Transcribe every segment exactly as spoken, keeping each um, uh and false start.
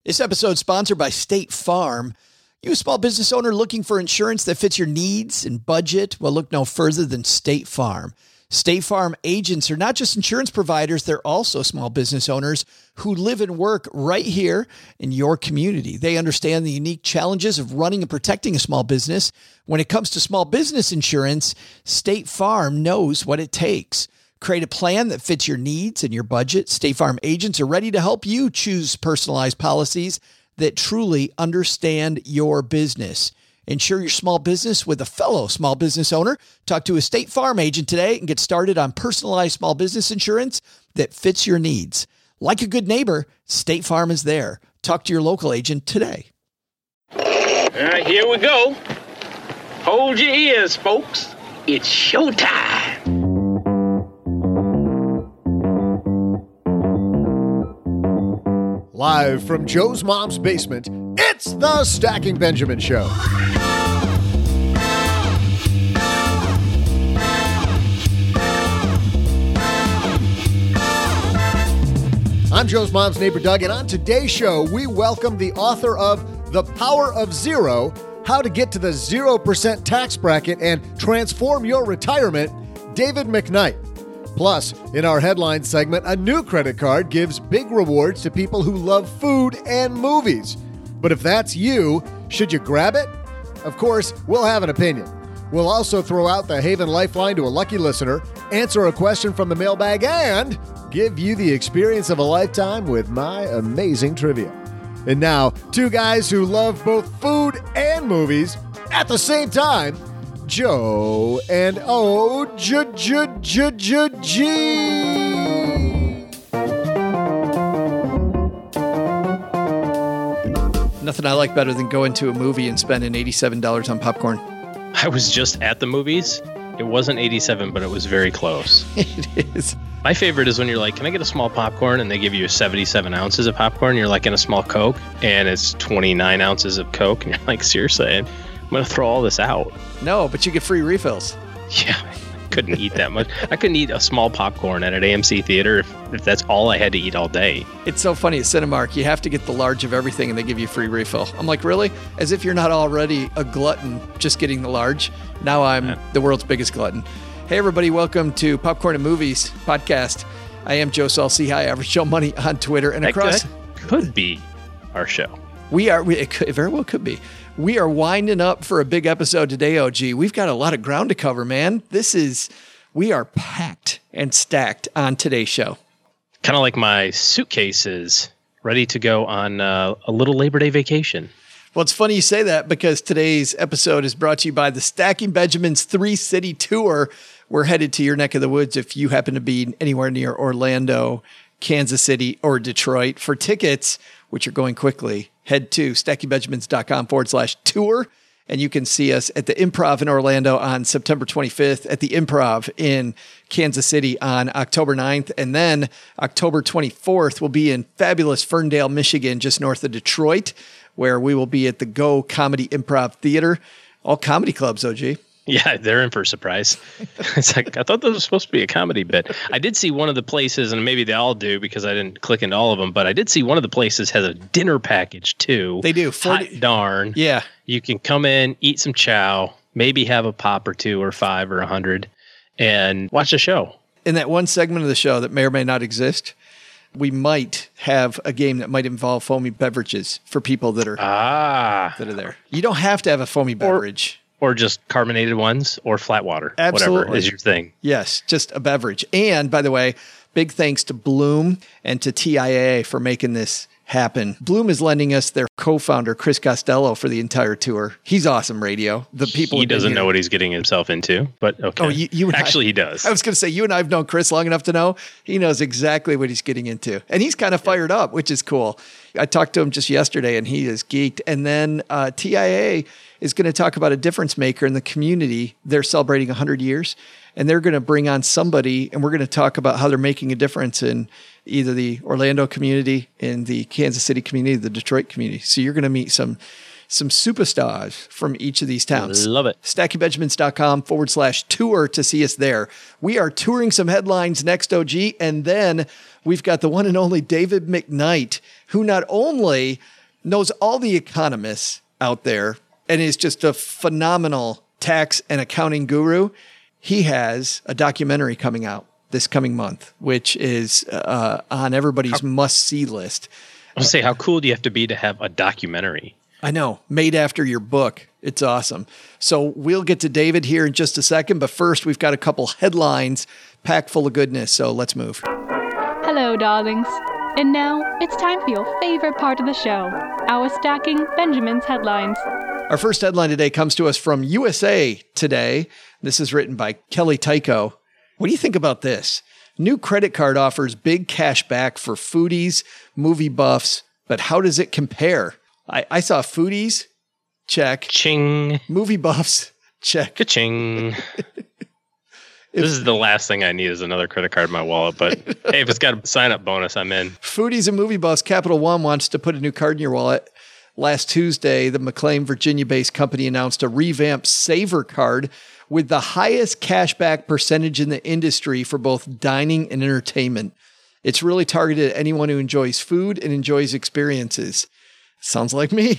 This episode is sponsored by State Farm. You a small business owner looking for insurance that fits your needs and budget? Well, look no further than State Farm. State Farm agents are not just insurance providers, they're also small business owners who live and work right here in your community. They understand the unique challenges of running and protecting a small business. When it comes to small business insurance, State Farm knows what it takes. Create a plan that fits your needs and your budget. State Farm agents are ready to help you choose personalized policies that truly understand your business. Insure your small business with a fellow small business owner. Talk to a State Farm agent today and get started on personalized small business insurance that fits your needs. Like a good neighbor, State Farm is there. Talk to your local agent today. All right, here we go. Hold your ears, folks. It's showtime. Live from Joe's mom's basement, it's the Stacking Benjamin Show. I'm Joe's mom's neighbor, Doug, and on today's show, we welcome the author of The Power of Zero, How to Get to the zero percent Tax Bracket and Transform Your Retirement, David McKnight. Plus, in our headline segment, a new credit card gives big rewards to people who love food and movies. But if that's you, should you grab it? Of course, we'll have an opinion. We'll also throw out the Haven Lifeline to a lucky listener, answer a question from the mailbag, and give you the experience of a lifetime with my amazing trivia. And now, two guys who love both food and movies at the same time, Joe and O J J J J G. Nothing I like better than going to a movie and spending eighty-seven dollars on popcorn. I was just at the movies. It wasn't eighty-seven, but it was very close. It is. My My favorite is when you're like, can I get a small popcorn? And they give you seventy-seven ounces of popcorn. You're like in a small Coke and it's twenty-nine ounces of Coke. And you're like, seriously, I'm going to throw all this out. No, but you get free refills. Yeah, I couldn't eat that much. I couldn't eat a small popcorn at an A M C theater if, if that's all I had to eat all day. It's so funny at Cinemark, you have to get the large of everything and they give you a free refill. I'm like, really? As if you're not already a glutton just getting the large. Now I'm yeah. the world's biggest glutton. Hey, everybody, welcome to Popcorn and Movies podcast. I am Joe Saul, C High Average Joe Money on Twitter and that across. That could be our show. We are, we, it, could, it very well could be. We are winding up for a big episode today, O G. We've got a lot of ground to cover, man. This is, we are packed and stacked on today's show. Kind of like my suitcase is ready to go on uh, a little Labor Day vacation. Well, it's funny you say that because today's episode is brought to you by the Stacking Benjamins three-city tour. We're headed to your neck of the woods if you happen to be anywhere near Orlando, Kansas City, or Detroit. For tickets, which are going quickly, head to stackingbenjamins.com forward slash tour, and you can see us at the Improv in Orlando on September twenty-fifth, at the Improv in Kansas City on October ninth, and then October twenty-fourth, we'll be in fabulous Ferndale, Michigan, just north of Detroit, where we will be at the Go Comedy Improv Theater. All comedy clubs, O G. Yeah, they're in for a surprise. It's like, I thought this was supposed to be a comedy bit. I did see one of the places, and maybe they all do because I didn't click into all of them, but I did see one of the places has a dinner package too. They do. forty Hot darn. Yeah. You can come in, eat some chow, maybe have a pop or two or five or a hundred, and watch the show. In that one segment of the show that may or may not exist, we might have a game that might involve foamy beverages for people that are ah that are there. You don't have to have a foamy beverage. Or, or just carbonated ones or flat water. Absolutely. Whatever is your thing. Yes, just a beverage. And by the way, big thanks to Bloom and to T I A A for making this happen. Bloom is lending us their co-founder, Chris Costello, for the entire tour. He's awesome radio. The people He doesn't know what he's getting himself into, but okay. Oh, you, you and Actually, I, he does. I was going to say, you and I have known Chris long enough to know he knows exactly what he's getting into. And he's kind of fired up, which is cool. I talked to him just yesterday, and he is geeked. And then uh, T I A A is going to talk about a difference maker in the community. They're celebrating one hundred years, and they're going to bring on somebody, and we're going to talk about how they're making a difference in either the Orlando community, in the Kansas City community, the Detroit community. So you're going to meet some some superstars from each of these towns. Love it. StackingBenjamins.com forward slash tour to see us there. We are touring some headlines next, O G, and then we've got the one and only David McKnight, who not only knows all the economists out there and is just a phenomenal tax and accounting guru, he has a documentary coming out this coming month, which is uh, on everybody's must-see list. I'll say, how cool do you have to be to have a documentary? I know, made after your book. It's awesome. So we'll get to David here in just a second, but first we've got a couple headlines packed full of goodness, so let's move. Hello, darlings. And now it's time for your favorite part of the show, our Stacking Benjamins headlines. Our first headline today comes to us from U S A Today. This is written by Kelly Tycho. What do you think about this? New credit card offers big cash back for foodies, movie buffs, but how does it compare? I, I saw foodies, check. Ching. Movie buffs, check. Ka-ching. This is the last thing I need is another credit card in my wallet, but hey, if it's got a sign-up bonus, I'm in. Foodies and movie buffs, Capital One wants to put a new card in your wallet. Last Tuesday, the McLean, Virginia-based company announced a revamped Saver card with the highest cashback percentage in the industry for both dining and entertainment. It's really targeted at anyone who enjoys food and enjoys experiences. Sounds like me.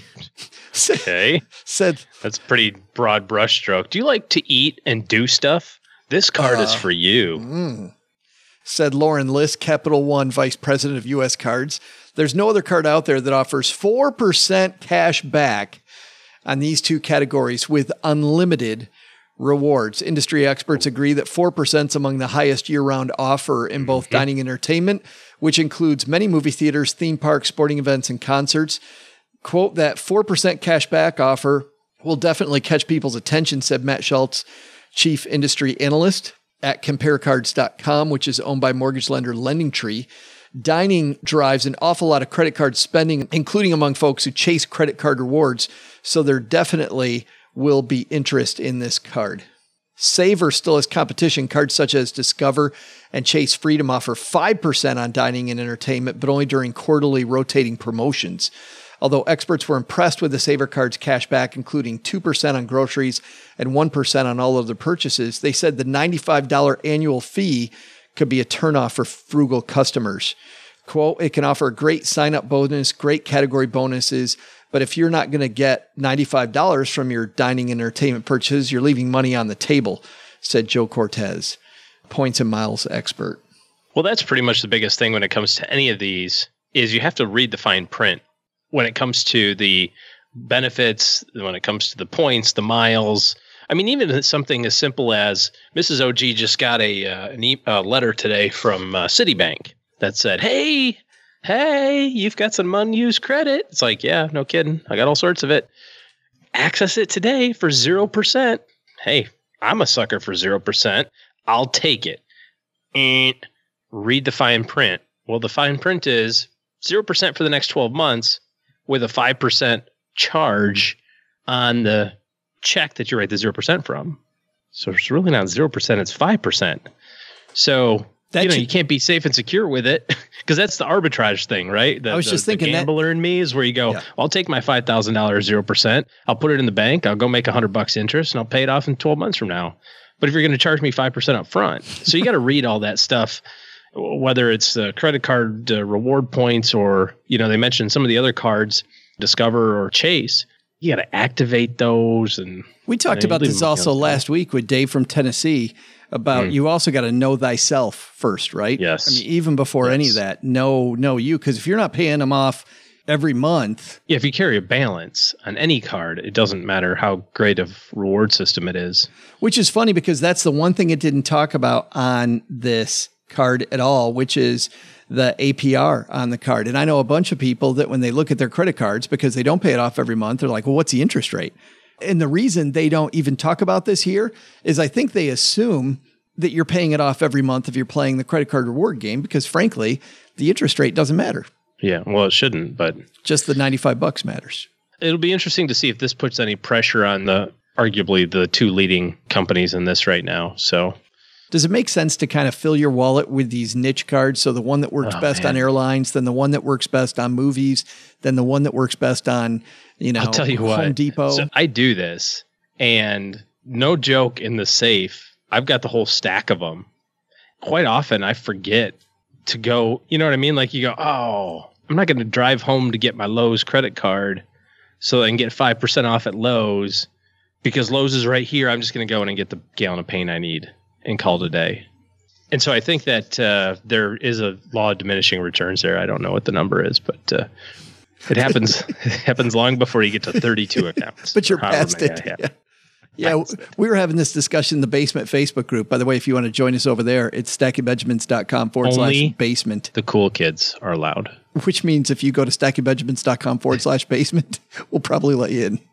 Okay. Said that's a pretty broad brushstroke. Do you like to eat and do stuff? This card uh, is for you. Mm, said Lauren List, Capital One Vice President of U S Cards. There's no other card out there that offers four percent cash back on these two categories with unlimited rewards. Industry experts agree that four percent is among the highest year-round offer in both mm-hmm. dining and entertainment, which includes many movie theaters, theme parks, sporting events, and concerts. Quote, that four percent cash back offer will definitely catch people's attention, said Matt Schultz, Chief Industry Analyst at compare cards dot com, which is owned by mortgage lender LendingTree. Dining drives an awful lot of credit card spending, including among folks who chase credit card rewards. So there definitely will be interest in this card. Saver still has competition. Cards such as Discover and Chase Freedom offer five percent on dining and entertainment, but only during quarterly rotating promotions. Although experts were impressed with the Saver card's cashback, including two percent on groceries and one percent on all other purchases, they said the ninety-five dollars annual fee could be a turnoff for frugal customers. Quote, it can offer a great sign-up bonus, great category bonuses, but if you're not going to get ninety-five dollars from your dining and entertainment purchases, you're leaving money on the table, said Joe Cortez, points and miles expert. Well, that's pretty much the biggest thing when it comes to any of these is you have to read the fine print. When it comes to the benefits, when it comes to the points, the miles. I mean, even something as simple as Missus O G just got a uh, an e- uh, letter today from uh, Citibank that said, hey, hey, you've got some unused credit. It's like, yeah, no kidding. I got all sorts of it. Access it today for zero percent. Hey, I'm a sucker for zero percent. I'll take it. And read the fine print. Well, the fine print is zero percent for the next twelve months. With a five percent charge on the check that you write the zero percent from. So it's really not zero percent, it's five percent. So, that you know, should, you can't be safe and secure with it because that's the arbitrage thing, right? The, I was the, just thinking the gambler that, in me is where you go, yeah. I'll take my five thousand dollars zero percent. I'll put it in the bank. I'll go make one hundred bucks interest and I'll pay it off in twelve months from now. But if you're going to charge me five percent up front, so you got to read all that stuff. Whether it's uh, credit card uh, reward points or, you know, they mentioned some of the other cards, Discover or Chase, you got to activate those. And we talked you know, about this also last week with Dave from Tennessee about mm. you also got to know thyself first, right? Yes. I mean, even before yes. any of that, know, know you, because if you're not paying them off every month. Yeah, if you carry a balance on any card, it doesn't matter how great of reward system it is. Which is funny because that's the one thing it didn't talk about on this card at all, which is the A P R on the card. And I know a bunch of people that when they look at their credit cards, because they don't pay it off every month, they're like, well, what's the interest rate? And the reason they don't even talk about this here is I think they assume that you're paying it off every month if you're playing the credit card reward game, because frankly, the interest rate doesn't matter. Yeah, well, it shouldn't, but just the ninety-five bucks matters. It'll be interesting to see if this puts any pressure on the arguably the two leading companies in this right now. So Does it make sense to kind of fill your wallet with these niche cards? So the one that works Oh, best man. on airlines, then the one that works best on movies, then the one that works best on, you know, I'll tell you what, Home Depot. So I do this, and no joke, in the safe, I've got the whole stack of them. Quite often I forget to go, you know what I mean? Like you go, oh, I'm not going to drive home to get my Lowe's credit card so I can get five percent off at Lowe's because Lowe's is right here. I'm just going to go in and get the gallon of paint I need and call it a day. And so I think that uh, there is a law of diminishing returns there. I don't know what the number is, but uh, it happens it happens long before you get to thirty-two accounts. But you're or however past many it. I have. Yeah. Yeah, we were having this discussion in the Basement Facebook group. By the way, if you want to join us over there, it's stackingbenjamins.com forward slash Only basement, The cool kids are allowed. which means if you go to stackingbenjamins.com forward slash basement, we'll probably let you in.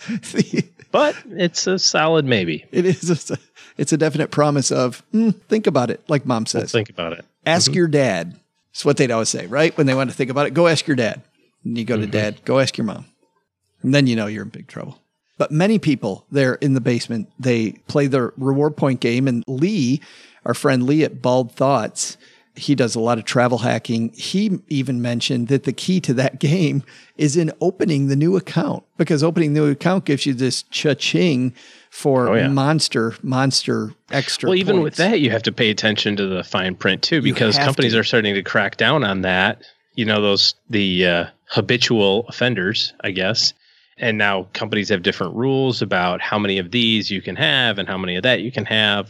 But it's a solid maybe. It is. A, it's a definite promise of, mm, think about it, like Mom We'll says. think about it. Ask Mm-hmm. your dad. That's what they'd always say, right? When they want to think about it, go ask your dad. And you go to Mm-hmm. dad, go ask your mom. And then you know you're in big trouble. But many people there in the basement, they play the reward point game. And Lee, our friend Lee at Bald Thoughts, he does a lot of travel hacking. He even mentioned that the key to that game is in opening the new account, because opening the new account gives you this cha-ching for Oh, yeah. monster, monster extra Well, even with points. that, you have to pay attention to the fine print too, because have companies to. are starting to crack down on that. You know, those the uh, habitual offenders, I guess. And now companies have different rules about how many of these you can have and how many of that you can have.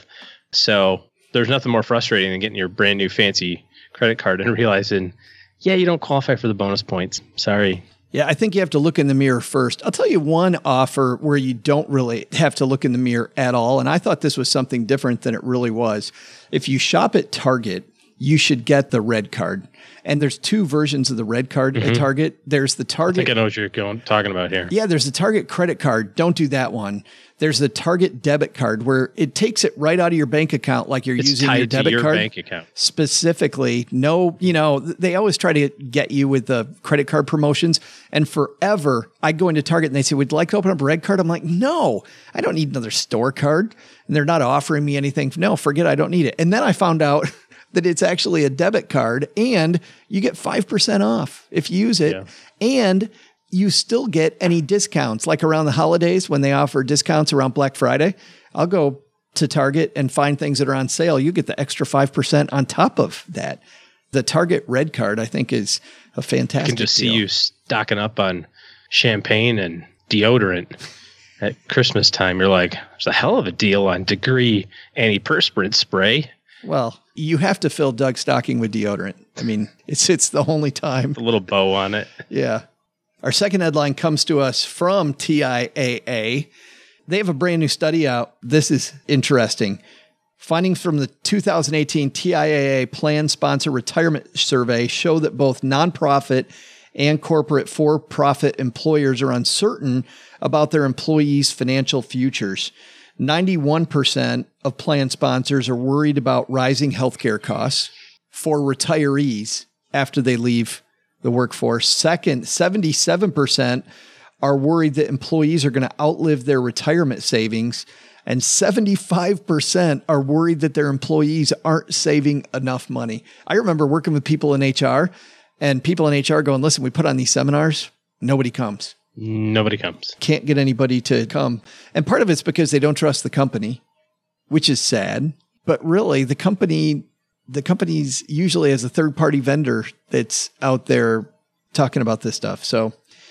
So there's nothing more frustrating than getting your brand new fancy credit card and realizing, yeah, you don't qualify for the bonus points. Sorry. Yeah, I think you have to look in the mirror first. I'll tell you one offer where you don't really have to look in the mirror at all. And I thought this was something different than it really was. If you shop at Target, you should get the red card. And there's two versions of the red card at Target. There's the I Target. think I know what you're going talking about here. Yeah, there's the Target credit card. Don't do that one. There's the Target debit card where it takes it right out of your bank account like you're It's using tied your to debit your card. bank account. Specifically, no, you know, they always try to get you with the credit card promotions. And forever, I go into Target and they say, would you like to open up a red card? I'm like, no, I don't need another store card. And they're not offering me anything. No, forget it. I don't need it. And then I found out that it's actually a debit card and you get five percent off if you use it. Yeah. And you still get any discounts, like around the holidays when they offer discounts around Black Friday. I'll go to Target and find things that are on sale. You get the extra five percent on top of that. The Target Red Card, I think, is a I fantastic can just deal. see you stocking up on champagne and deodorant at Christmas time. You're like, there's a hell of a deal on Degree antiperspirant spray. Well, you have to fill Doug's stocking with deodorant. I mean, it's it's the only time. A little bow on it. Yeah. Our second headline comes to us from T I A A. They have a brand new study out. This is interesting. Findings from the two thousand eighteen T I A A Plan Sponsor Retirement Survey show that both nonprofit and corporate for-profit employers are uncertain about their employees' financial futures. ninety-one percent of plan sponsors are worried about rising healthcare costs for retirees after they leave the workforce. Second, seventy-seven percent are worried that employees are going to outlive their retirement savings. And seventy-five percent are worried that their employees aren't saving enough money. I remember working with people in H R and people in H R going, listen, we put on these seminars, nobody comes. Nobody comes. Can't get anybody to come. And part of it's because they don't trust the company, which is sad. But really, the company, the company's usually has a third-party vendor that's out there talking about this stuff. So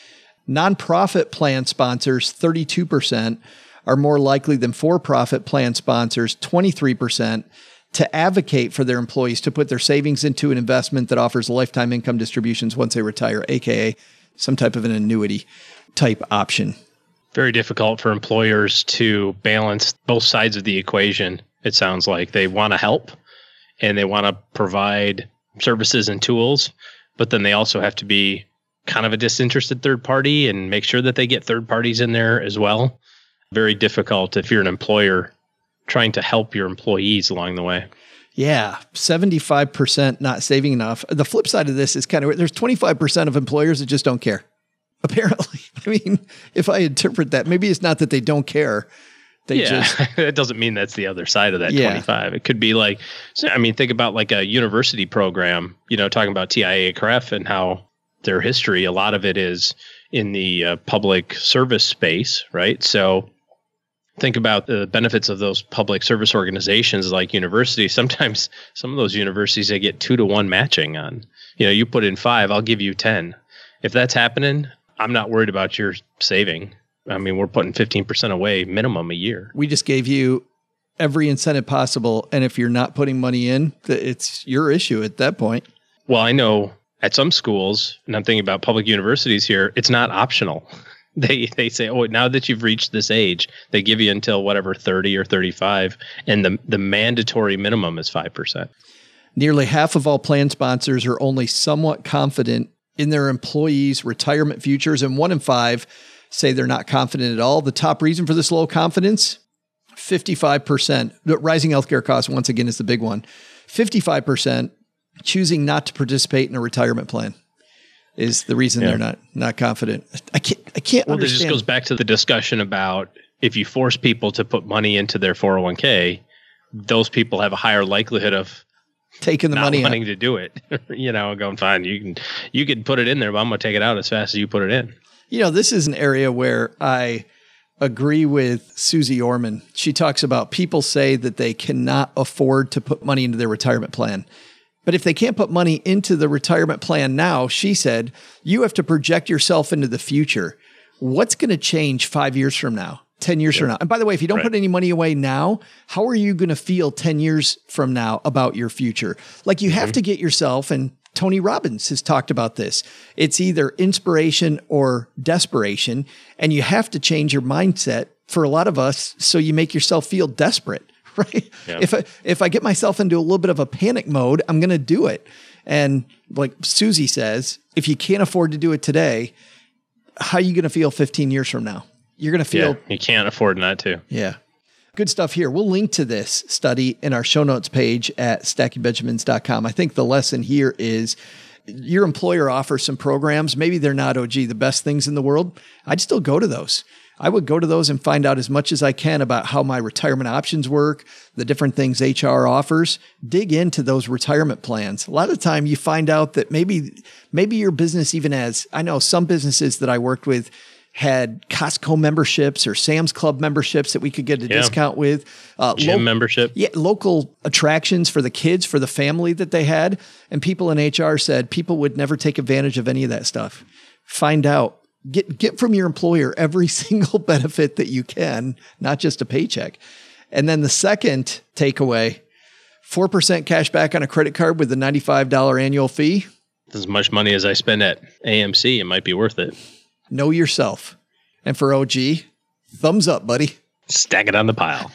nonprofit plan sponsors, thirty-two percent, are more likely than for-profit plan sponsors, twenty-three percent, to advocate for their employees to put their savings into an investment that offers lifetime income distributions once they retire, A K A some type of an annuity type option. Very difficult for employers to balance both sides of the equation. It sounds like they want to help and they want to provide services and tools, but then they also have to be kind of a disinterested third party and make sure that they get third parties in there as well. Very difficult if you're an employer trying to help your employees along the way. Yeah, seventy-five percent not saving enough. The flip side of this is kind of, there's twenty-five percent of employers that just don't care. Apparently, I mean, if I interpret that, maybe it's not that they don't care. They yeah, just, that doesn't mean that's the other side of that Yeah. twenty-five. It could be like, so, I mean, think about like a university program, you know, talking about T I A C R E F and how their history, a lot of it is in the uh, public service space, right? So think about the benefits of those public service organizations like universities. Sometimes some of those universities, they get two to one matching on, you know, you put in five, I'll give you ten. If that's happening, I'm not worried about your saving. I mean, we're putting fifteen percent away minimum a year. we just gave you every incentive possible. And if you're not putting money in, th- it's your issue at that point. Well, I know at some schools, and I'm thinking about public universities here, it's not optional. They they say, oh, now that you've reached this age, they give you until whatever, thirty or thirty-five, and the, the mandatory minimum is five percent. Nearly half of all plan sponsors are only somewhat confident in their employees' retirement futures, and one in five say they're not confident at all. The top reason for this low confidence, fifty-five percent. The rising healthcare costs, once again, is the big one. fifty-five percent choosing not to participate in a retirement plan is the reason Yeah. they're not not confident. I can't I can't Well, understand. this just goes back to the discussion about if you force people to put money into their four oh one k, those people have a higher likelihood of taking the not money out. wanting to do it. You know, going, fine, you can you can put it in there, but I'm going to take it out as fast as you put it in. You know, this is an area where I agree with Susie Orman. She talks about people say that they cannot afford to put money into their retirement plan. But if they can't put money into the retirement plan now, she said, you have to project yourself into the future. What's going to change five years from now, ten years from now? And by the way, if you don't Right. put any money away now, how are you going to feel ten years from now about your future? Like you have to get yourself, and Tony Robbins has talked about this. It's either inspiration or desperation, and you have to change your mindset for a lot of us so you make yourself feel desperate, right? Yeah. If I, if I get myself into a little bit of a panic mode, I'm going to do it. And like Susie says, if you can't afford to do it today, how are you going to feel fifteen years from now? You're going to feel Yeah, you can't afford not to. yeah. Good stuff here. We'll link to this study in our show notes page at stacking benjamins dot com. I think the lesson here is your employer offers some programs. Maybe they're not, oh, gee, the best things in the world. I'd still go to those. I would go to those and find out as much as I can about how my retirement options work, the different things H R offers. Dig into those retirement plans. A lot of the time you find out that maybe, maybe your business even has, I know some businesses that I worked with had Costco memberships or Sam's Club memberships that we could get a Yeah. discount with. Uh, Gym lo- membership. Yeah, local attractions for the kids, for the family that they had. And people in H R said people would never take advantage of any of that stuff. Find out. Get get from your employer every single benefit that you can, not just a paycheck. And then the second takeaway, four percent cash back on a credit card with a ninety-five dollars annual fee. As much money as I spend at A M C, it might be worth it. Know yourself. And for O G, thumbs up, buddy. Stack it on the pile.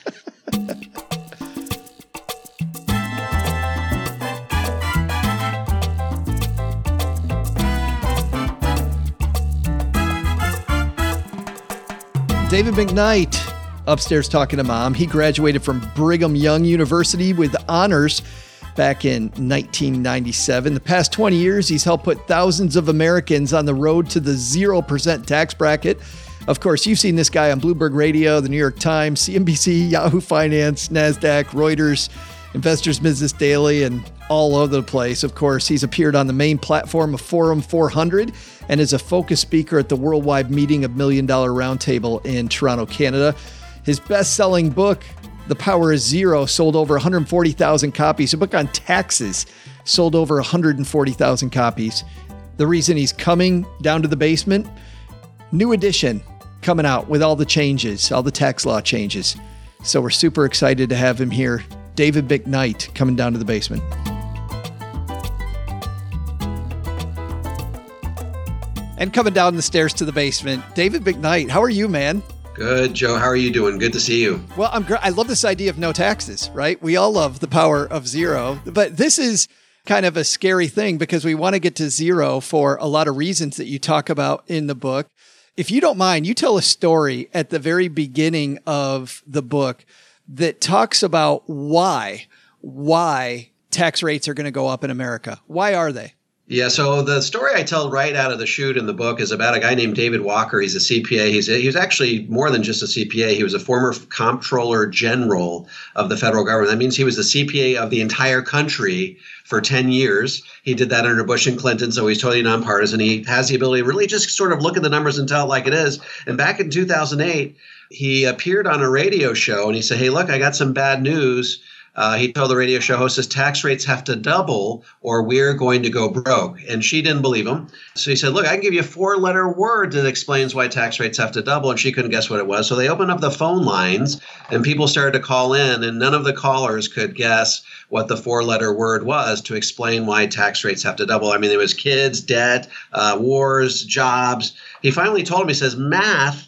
David McKnight upstairs talking to mom. He graduated from Brigham Young University with honors back in nineteen ninety-seven. The past twenty years, he's helped put thousands of Americans on the road to the zero percent tax bracket. Of course, you've seen this guy on Bloomberg Radio, the New York Times, C N B C, Yahoo Finance, NASDAQ, Reuters, Investors Business Daily, and all over the place. Of course, he's appeared on the main platform of Forum four hundred and is a focus speaker at the worldwide meeting of Million Dollar Roundtable in Toronto, Canada. His best-selling book, The Power of Zero, sold over one hundred forty thousand copies. A book on taxes sold over one hundred forty thousand copies. The reason he's coming down to the basement, new edition coming out with all the changes, all the tax law changes. So we're super excited to have him here. David McKnight coming down to the basement. And coming down the stairs to the basement, David McKnight. How are you, man? Good, Joe. How are you doing? Good to see you. Well, I'm gr- I love this idea of no taxes, right? We all love the power of zero, but this is kind of a scary thing because we want to get to zero for a lot of reasons that you talk about in the book. If you don't mind, you tell a story at the very beginning of the book that talks about why, why tax rates are going to go up in America. Why are they? Yeah, so the story I tell right out of the chute in the book is about a guy named David Walker. He's a C P A. He's a, he was actually more than just a C P A. He was a former comptroller general of the federal government. That means he was the C P A of the entire country for ten years. He did that under Bush and Clinton, so he's totally nonpartisan. He has the ability to really just sort of look at the numbers and tell it like it is. And back in two thousand eight, he appeared on a radio show and he said, hey, look, I got some bad news. Uh, he told the radio show host his tax rates have to double or we're going to go broke. And she didn't believe him. So he said, look, I can give you a four-letter word that explains why tax rates have to double. And she couldn't guess what it was. So they opened up the phone lines and people started to call in. And none of the callers could guess what the four-letter word was to explain why tax rates have to double. I mean, there was kids, debt, uh, wars, jobs. He finally told him, he says, math,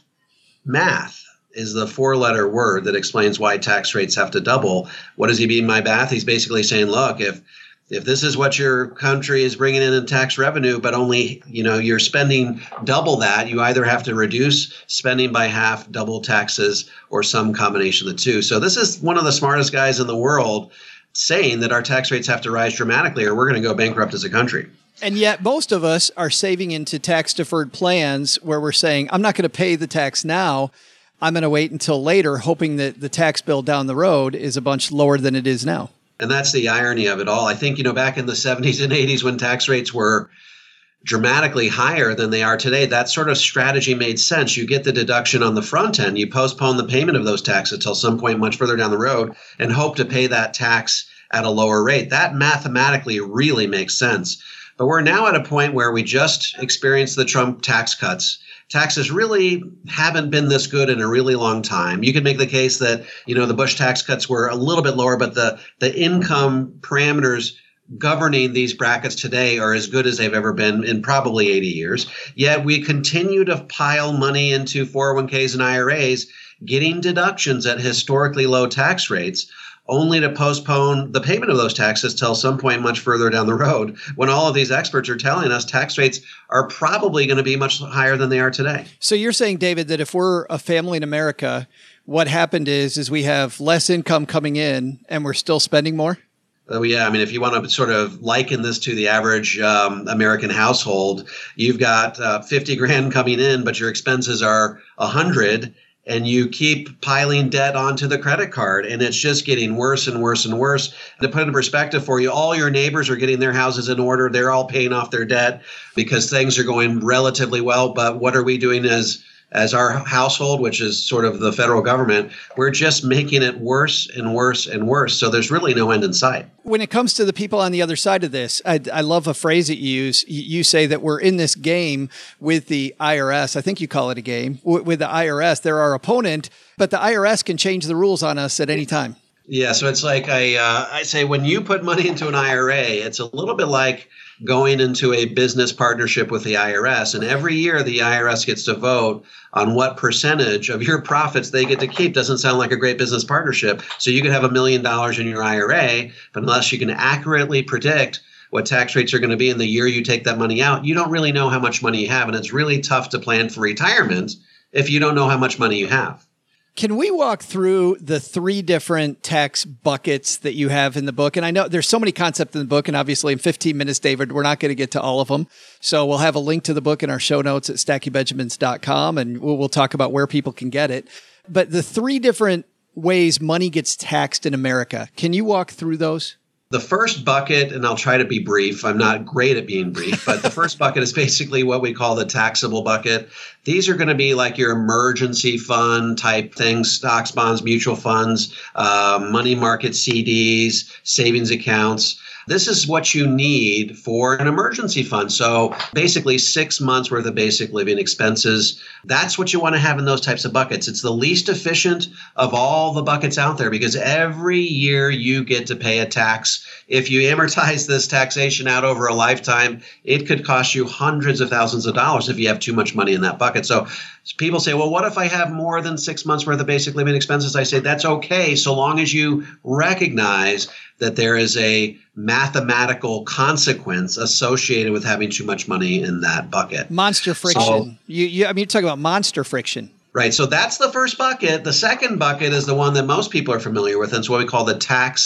math. is the four-letter word that explains why tax rates have to double. What does he mean by math? He's basically saying, look, if if this is what your country is bringing in in tax revenue, but only, you know, you're spending double that, you either have to reduce spending by half, double taxes, or some combination of the two. So this is one of the smartest guys in the world saying that our tax rates have to rise dramatically or we're going to go bankrupt as a country. And yet most of us are saving into tax-deferred plans where we're saying, I'm not going to pay the tax now. I'm going to wait until later, hoping that the tax bill down the road is a bunch lower than it is now. And that's the irony of it all. I think, you know, back in the seventies and eighties when tax rates were dramatically higher than they are today, that sort of strategy made sense. You get the deduction on the front end. You postpone the payment of those taxes until some point much further down the road and hope to pay that tax at a lower rate. That mathematically really makes sense. But we're now at a point where we just experienced the Trump tax cuts. Taxes really haven't been this good in a really long time. You could make the case that, you know, the Bush tax cuts were a little bit lower, but the, the income parameters governing these brackets today are as good as they've ever been in probably eighty years. Yet we continue to pile money into four oh one k's and I R As, getting deductions at historically low tax rates, only to postpone the payment of those taxes till some point much further down the road, when all of these experts are telling us tax rates are probably going to be much higher than they are today. So you're saying, David, that if we're a family in America, what happened is, is we have less income coming in and we're still spending more? Oh, yeah. I mean, if you want to sort of liken this to the average um, American household, you've got uh, fifty grand coming in, but your expenses are one hundred. And you keep piling debt onto the credit card, and it's just getting worse and worse and worse. To put it in perspective for you, all your neighbors are getting their houses in order. They're all paying off their debt because things are going relatively well. But what are we doing as as our household, which is sort of the federal government? We're just making it worse and worse and worse. So there's really no end in sight. When it comes to the people on the other side of this, I, I love a phrase that you use. You say that we're in this game with the I R S. I think you call it a game. With the I R S, they're our opponent, but the I R S can change the rules on us at any time. Yeah, so it's like I, uh, I say when you put money into an I R A, it's a little bit like going into a business partnership with the I R S. And every year the I R S gets to vote on what percentage of your profits they get to keep. Doesn't sound like a great business partnership. So you could have a million dollars in your I R A, but unless you can accurately predict what tax rates are going to be in the year you take that money out, you don't really know how much money you have. And it's really tough to plan for retirement if you don't know how much money you have. Can we walk through the three different tax buckets that you have in the book? And I know there's so many concepts in the book, and obviously in fifteen minutes, David, we're not going to get to all of them. So we'll have a link to the book in our show notes at stacky benjamins dot com, and we'll, we'll talk about where people can get it. But the three different ways money gets taxed in America, can you walk through those? The first bucket, and I'll try to be brief, I'm not great at being brief, but the first bucket is basically what we call the taxable bucket. These are going to be like your emergency fund type things, stocks, bonds, mutual funds, uh, money market C Ds, savings accounts. This is what you need for an emergency fund. So basically six months worth of basic living expenses. That's what you want to have in those types of buckets. It's the least efficient of all the buckets out there because every year you get to pay a tax. If you amortize this taxation out over a lifetime, it could cost you hundreds of thousands of dollars if you have too much money in that bucket. So people say, well, what if I have more than six months worth of basic living expenses? I say that's okay, so long as you recognize that there is a mathematical consequence associated with having too much money in that bucket. Monster friction. So, you, you, I mean, you're talking about monster friction. Right. So that's the first bucket. The second bucket is the one that most people are familiar with. And it's what we call the tax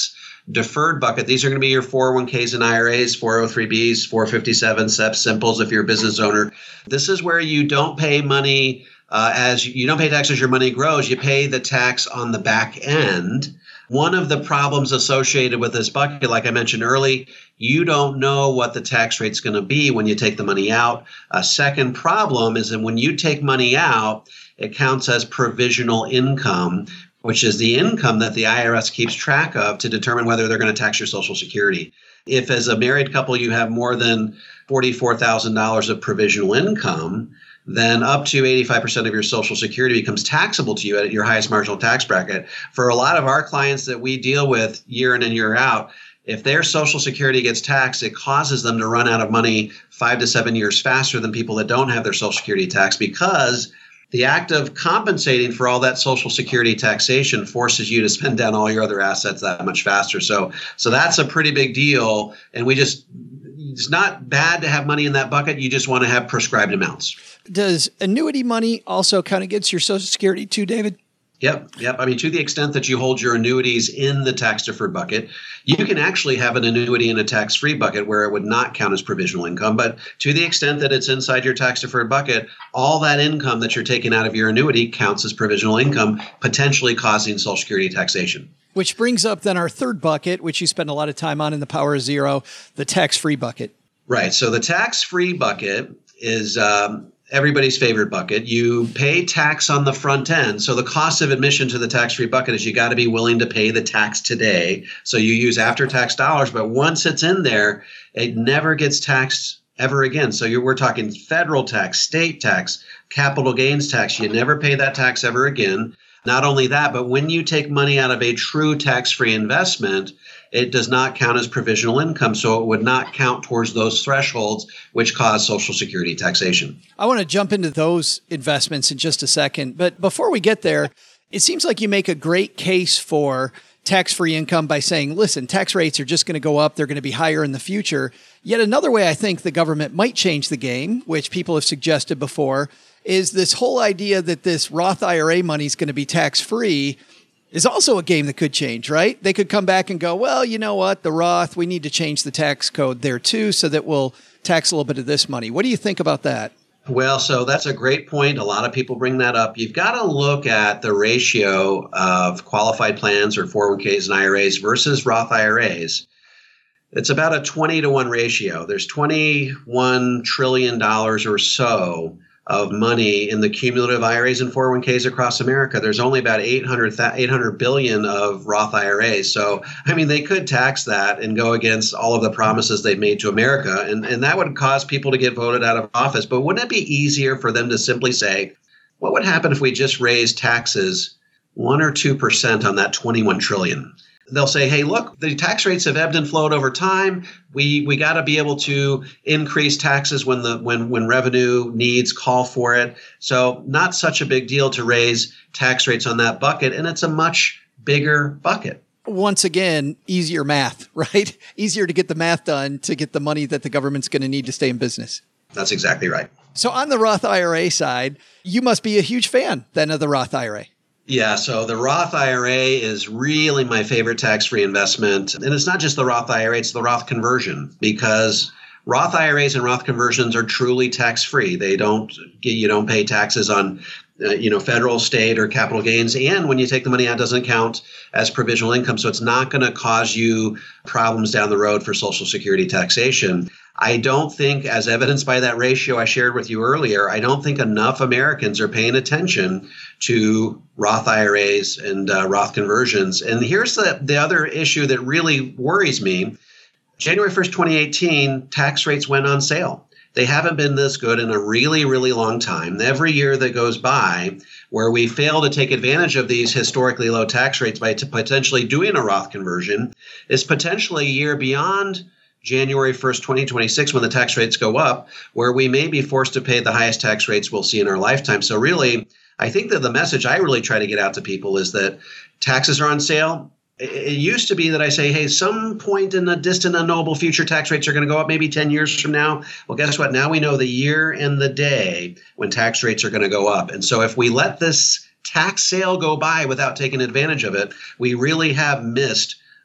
deferred bucket. These are going to be your four oh one k's and I R As, four oh three b's, four fifty-seven, S E P, Simples if you're a business owner. This is where you don't pay money uh, as you don't pay tax as your money grows. You pay the tax on the back end. One of the problems associated with this bucket, like I mentioned early, you don't know what the tax rate's going to be when you take the money out. A second problem is that when you take money out, it counts as provisional income, which is the income that the I R S keeps track of to determine whether they're going to tax your Social Security. If as a married couple you have more than forty-four thousand dollars of provisional income, then up to eighty-five percent of your Social Security becomes taxable to you at your highest marginal tax bracket. For a lot of our clients that we deal with year in and year out, if their Social Security gets taxed, it causes them to run out of money five to seven years faster than people that don't have their Social Security taxed, because the act of compensating for all that Social Security taxation forces you to spend down all your other assets that much faster. So, so that's a pretty big deal. And we just, it's not bad to have money in that bucket. You just want to have prescribed amounts. Does annuity money also count against your Social Security too, David? Yep. Yep. I mean, to the extent that you hold your annuities in the tax deferred bucket, you can actually have an annuity in a tax free bucket where it would not count as provisional income. But to the extent that it's inside your tax deferred bucket, all that income that you're taking out of your annuity counts as provisional income, potentially causing Social Security taxation. Which brings up then our third bucket, which you spend a lot of time on in the Power of Zero, the tax free bucket. Right. So the tax free bucket is um, everybody's favorite bucket. You pay tax on the front end. So the cost of admission to the tax-free bucket is you got to be willing to pay the tax today. So you use after-tax dollars, but once it's in there, it never gets taxed ever again. So you're, we're talking federal tax, state tax, capital gains tax. You never pay that tax ever again. Not only that, but when you take money out of a true tax-free investment, it does not count as provisional income, so it would not count towards those thresholds which cause Social Security taxation. I want to jump into those investments in just a second, but before we get there, it seems like you make a great case for tax-free income by saying, listen, tax rates are just going to go up, they're going to be higher in the future. Yet another way I think the government might change the game, which people have suggested before, is this whole idea that this Roth I R A money is going to be tax-free is also a game that could change, right? They could come back and go, well, you know what, the Roth, we need to change the tax code there too so that we'll tax a little bit of this money. What do you think about that? Well, so that's a great point. A lot of people bring that up. You've got to look at the ratio of qualified plans or four oh one k's and I R As versus Roth I R As. It's about a twenty to one ratio. There's twenty-one trillion dollars or so of money in the cumulative I R As and four oh one k's across America. There's only about eight hundred billion of Roth I R As. So, I mean, they could tax that and go against all of the promises they've made to America. And, and that would cause people to get voted out of office. But wouldn't it be easier for them to simply say, what would happen if we just raised taxes one or two percent on that twenty-one trillion? They'll say, hey, look, the tax rates have ebbed and flowed over time. We we got to be able to increase taxes when the when when revenue needs call for it. So not such a big deal to raise tax rates on that bucket. And it's a much bigger bucket. Once again, easier math, right? Easier to get the math done to get the money that the government's going to need to stay in business. That's exactly right. So on the Roth I R A side, you must be a huge fan then of the Roth I R A. Yeah, so the Roth I R A is really my favorite tax-free investment. And it's not just the Roth I R A, it's the Roth conversion, because Roth I R As and Roth conversions are truly tax-free. They don't, you don't pay taxes on, uh, you know, federal, state, or capital gains. And when you take the money out, it doesn't count as provisional income. So it's not going to cause you problems down the road for Social Security taxation. I don't think, as evidenced by that ratio I shared with you earlier, I don't think enough Americans are paying attention to Roth I R As and uh, Roth conversions. And here's the, the other issue that really worries me. January first, twenty eighteen, tax rates went on sale. They haven't been this good in a really, really long time. Every year that goes by where we fail to take advantage of these historically low tax rates by t- potentially doing a Roth conversion is potentially a year beyond January first, twenty twenty-six, when the tax rates go up, where we may be forced to pay the highest tax rates we'll see in our lifetime. So really, I think that the message I really try to get out to people is that taxes are on sale. It used to be that I say, hey, some point in the distant, unknowable future, tax rates are going to go up maybe ten years from now. Well, guess what? Now we know the year and the day when tax rates are going to go up. And so if we let this tax sale go by without taking advantage of it, we really have missed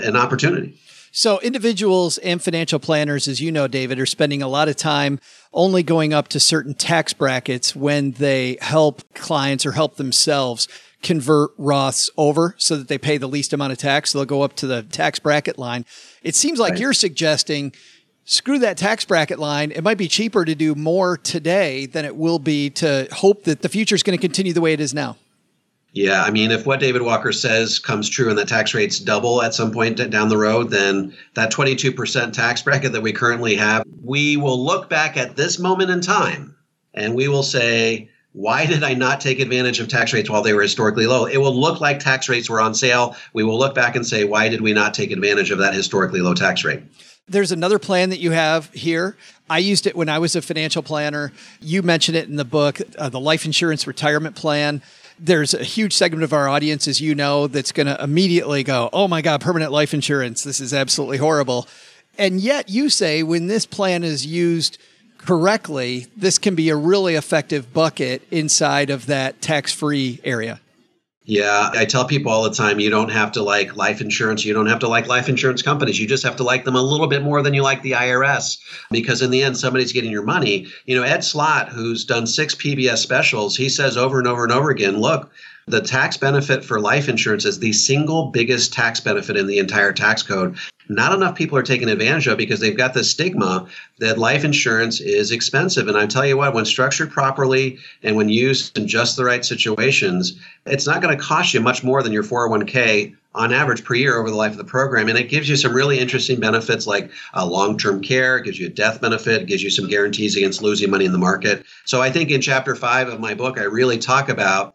an opportunity. So individuals and financial planners, as you know, David, are spending a lot of time only going up to certain tax brackets when they help clients or help themselves convert Roths over so that they pay the least amount of tax. So they'll go up to the tax bracket line. It seems like right. you're suggesting screw that tax bracket line. It might be cheaper to do more today than it will be to hope that the future is going to continue the way it is now. Yeah, I mean, if what David Walker says comes true and the tax rates double at some point down the road, then that twenty-two percent tax bracket that we currently have, we will look back at this moment in time and we will say, why did I not take advantage of tax rates while they were historically low? It will look like tax rates were on sale. We will look back and say, why did we not take advantage of that historically low tax rate? There's another plan that you have here. I used it when I was a financial planner. You mentioned it in the book, uh, the life insurance retirement plan. There's a huge segment of our audience, as you know, that's going to immediately go, oh my God, permanent life insurance. This is absolutely horrible. And yet you say when this plan is used correctly, this can be a really effective bucket inside of that tax-free area. Yeah, I tell people all the time, you don't have to like life insurance. You don't have to like life insurance companies. You just have to like them a little bit more than you like the I R S, because in the end, somebody's getting your money. You know, Ed Slott, who's done six P B S specials, he says over and over and over again, look, the tax benefit for life insurance is the single biggest tax benefit in the entire tax code. Not enough people are taking advantage of it because they've got this stigma that life insurance is expensive. And I tell you what, when structured properly and when used in just the right situations, it's not going to cost you much more than your four oh one k on average per year over the life of the program. And it gives you some really interesting benefits like uh, long-term care, it gives you a death benefit, it gives you some guarantees against losing money in the market. So I think in chapter five of my book, I really talk about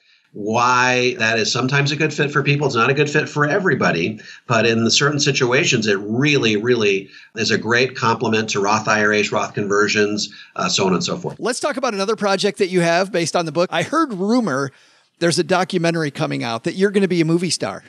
why that is sometimes a good fit for people. It's not a good fit for everybody, but in the certain situations, it really, really is a great complement to Roth I R As, Roth conversions, uh, so on and so forth. Let's talk about another project that you have based on the book. I heard rumor there's a documentary coming out that you're going to be a movie star.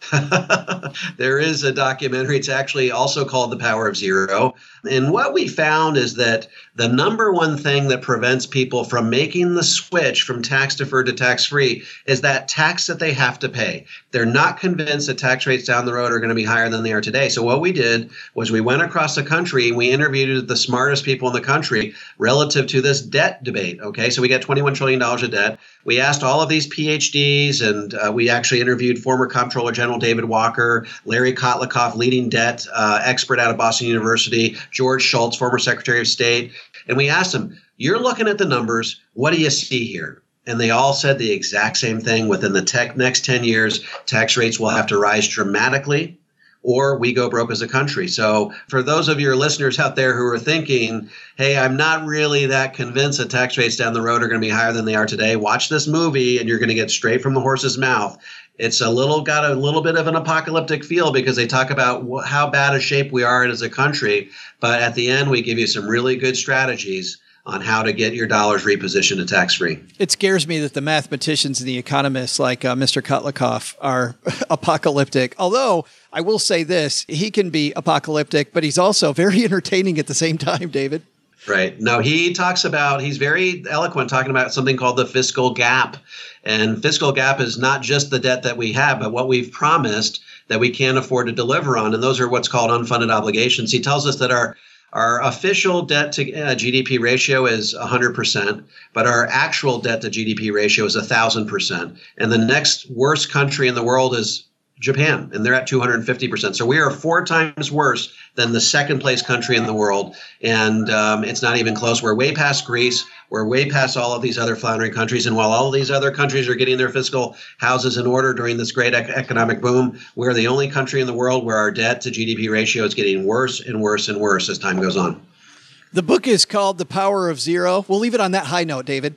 There is a documentary. It's actually also called The Power of Zero. And what we found is that the number one thing that prevents people from making the switch from tax deferred to tax free is that tax that they have to pay. They're not convinced that tax rates down the road are going to be higher than they are today. So what we did was we went across the country and we interviewed the smartest people in the country relative to this debt debate. Okay, so we got twenty-one trillion dollars of debt. We asked all of these P H Ds, and uh, we actually interviewed former Comptroller General David Walker, Larry Kotlikoff, leading debt uh, expert out of Boston University, George Shultz, former Secretary of State. And we asked them, you're looking at the numbers, what do you see here? And they all said the exact same thing. Within the tech next ten years, tax rates will have to rise dramatically, or we go broke as a country. So for those of your listeners out there who are thinking, hey, I'm not really that convinced that tax rates down the road are going to be higher than they are today, watch this movie and you're going to get straight from the horse's mouth. It's a little got a little bit of an apocalyptic feel because they talk about wh- how bad a shape we are in as a country. But at the end, we give you some really good strategies on how to get your dollars repositioned to tax-free. It scares me that the mathematicians and the economists like uh, Mister Kotlikoff are apocalyptic. Although I will say this, he can be apocalyptic, but he's also very entertaining at the same time, David. Right. No, he talks about, he's very eloquent talking about something called the fiscal gap. And fiscal gap is not just the debt that we have, but what we've promised that we can't afford to deliver on. And those are what's called unfunded obligations. He tells us that our Our official debt to uh, G D P ratio is one hundred percent, but our actual debt to G D P ratio is one thousand percent. And the next worst country in the world is Japan, and they're at two hundred fifty percent. So we are four times worse than the second place country in the world. And um, it's not even close. We're way past Greece. We're way past all of these other floundering countries. And while all of these other countries are getting their fiscal houses in order during this great ec- economic boom, we're the only country in the world where our debt to G D P ratio is getting worse and worse and worse as time goes on. The book is called The Power of Zero. We'll leave it on that high note, David.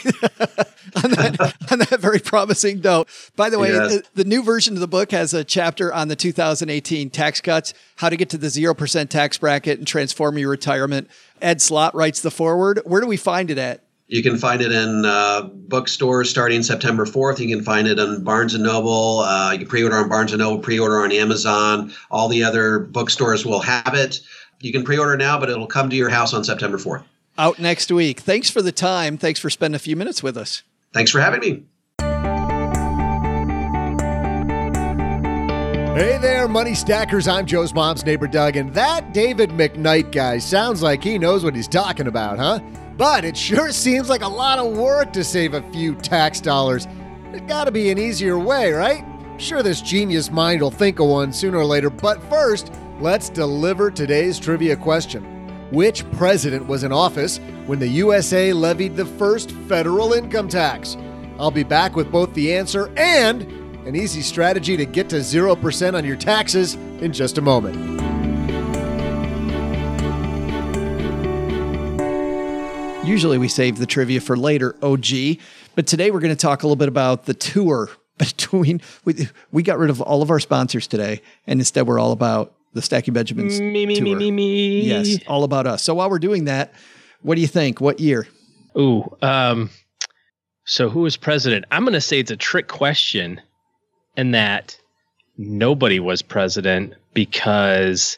on, that, on that very promising note. By the way, yes. the, the new version of the book has a chapter on the two thousand eighteen tax cuts, how to get to the zero percent tax bracket and transform your retirement. Ed Slott writes the foreword. Where do we find it at? You can find it in uh, bookstores starting September fourth. You can find it on Barnes and Noble. Uh, you can pre-order on Barnes and Noble, pre-order on Amazon. All the other bookstores will have it. You can pre-order now, but it'll come to your house on September fourth. Out next week. Thanks for the time. Thanks for spending a few minutes with us. Thanks for having me. Hey there, Money Stackers. I'm Joe's mom's neighbor, Doug, and that David McKnight guy sounds like he knows what he's talking about, huh? But it sure seems like a lot of work to save a few tax dollars. There's gotta be an easier way, right? Sure, this genius mind will think of one sooner or later, but first, let's deliver today's trivia question. Which president was in office when the U S A levied the first federal income tax? I'll be back with both the answer and an easy strategy to get to zero percent on your taxes in just a moment. Usually we save the trivia for later, O G, but today we're going to talk a little bit about the tour between, we, we got rid of all of our sponsors today, and instead we're all about the Stacking Benjamins Me, me, tour. me, me, me. Yes, all about us. So while we're doing that, what do you think? What year? Ooh, um, so who was president? I'm going to say it's a trick question in that nobody was president because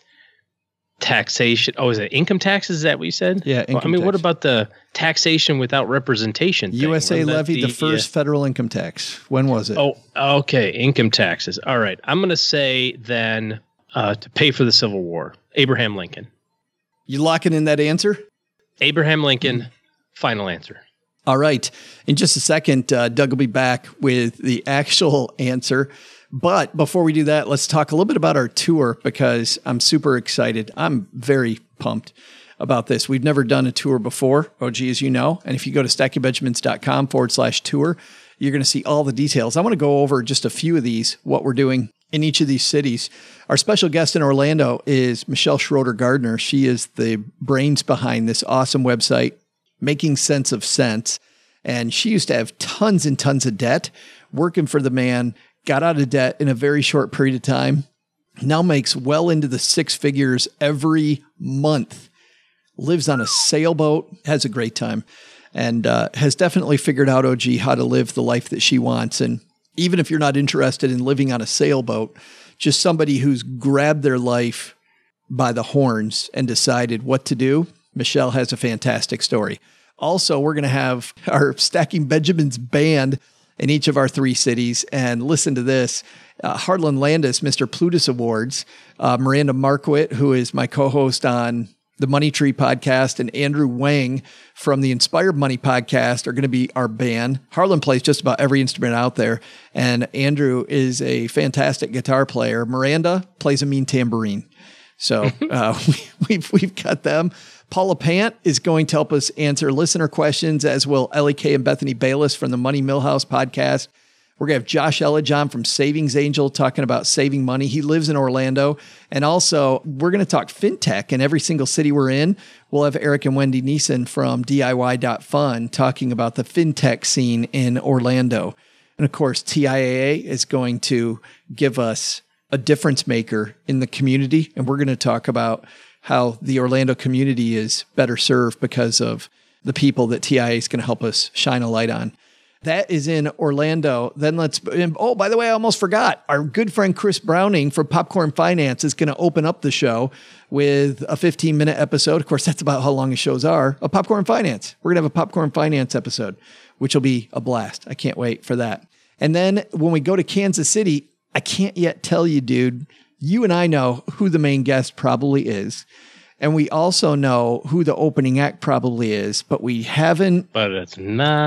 taxation. Oh, is it income taxes? Is that what you said? Yeah. Well, I mean, tax. What about the taxation without representation thing? U S A Wasn't that levied the, the first uh, federal income tax. When was it? Oh, okay. Income taxes. All right. I'm going to say then uh, to pay for the Civil War, Abraham Lincoln. You locking in that answer? Abraham Lincoln, final answer. All right. In just a second, uh, Doug will be back with the actual answer. But before we do that, let's talk a little bit about our tour because I'm super excited. I'm very pumped about this. We've never done a tour before, O G, as you know. And if you go to stackingbenjamins.com forward slash tour, you're going to see all the details. I want to go over just a few of these, what we're doing in each of these cities. Our special guest in Orlando is Michelle Schroeder Gardner. She is the brains behind this awesome website, Making Sense of Sense. And she used to have tons and tons of debt, working for the man, got out of debt in a very short period of time, now makes well into the six figures every month, lives on a sailboat, has a great time, and uh, has definitely figured out, O G, how to live the life that she wants. And even if you're not interested in living on a sailboat, just somebody who's grabbed their life by the horns and decided what to do, Michelle has a fantastic story. Also, we're going to have our Stacking Benjamins band in each of our three cities. And listen to this, uh, Harlan Landis, Mister Plutus Awards, uh, Miranda Marquardt, who is my co-host on the Money Tree podcast, and Andrew Wang from the Inspired Money podcast are going to be our band. Harlan plays just about every instrument out there, and Andrew is a fantastic guitar player. Miranda plays a mean tambourine. So uh, we, we've, we've got them. Paula Pant is going to help us answer listener questions, as will Ellie Kay and Bethany Bayless from the Money Millhouse podcast. We're going to have Josh Elijohn from Savings Angel talking about saving money. He lives in Orlando. And also, we're going to talk fintech in every single city we're in. We'll have Eric and Wendy Neeson from D I Y dot fun talking about the fintech scene in Orlando. And of course, T I A A is going to give us a difference maker in the community. And we're going to talk about how the Orlando community is better served because of the people that T I A is going to help us shine a light on. That is in Orlando. Then let's, oh, by the way, I almost forgot. Our good friend Chris Browning from Popcorn Finance is going to open up the show with a fifteen minute episode. Of course, that's about how long his shows are, of Popcorn Finance. We're going to have a Popcorn Finance episode, which will be a blast. I can't wait for that. And then when we go to Kansas City, I can't yet tell you, dude. You and I know who the main guest probably is. And we also know who the opening act probably is, but we haven't. But it's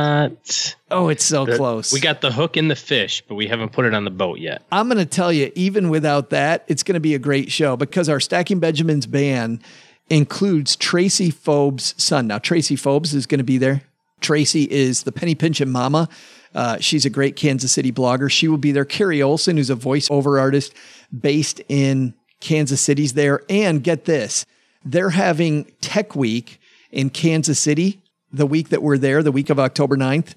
not. Oh, it's so the, close. We got the hook in the fish, but we haven't put it on the boat yet. I'm going to tell you, even without that, it's going to be a great show because our Stacking Benjamins band includes Tracy Phobes' son. Now, Tracy Phobes is going to be there. Tracy is the Penny Pinchin' mama. Uh, she's a great Kansas City blogger. She will be there. Carrie Olson, who's a voiceover artist based in Kansas City's there. And get this, they're having Tech Week in Kansas City the week that we're there, the week of October ninth.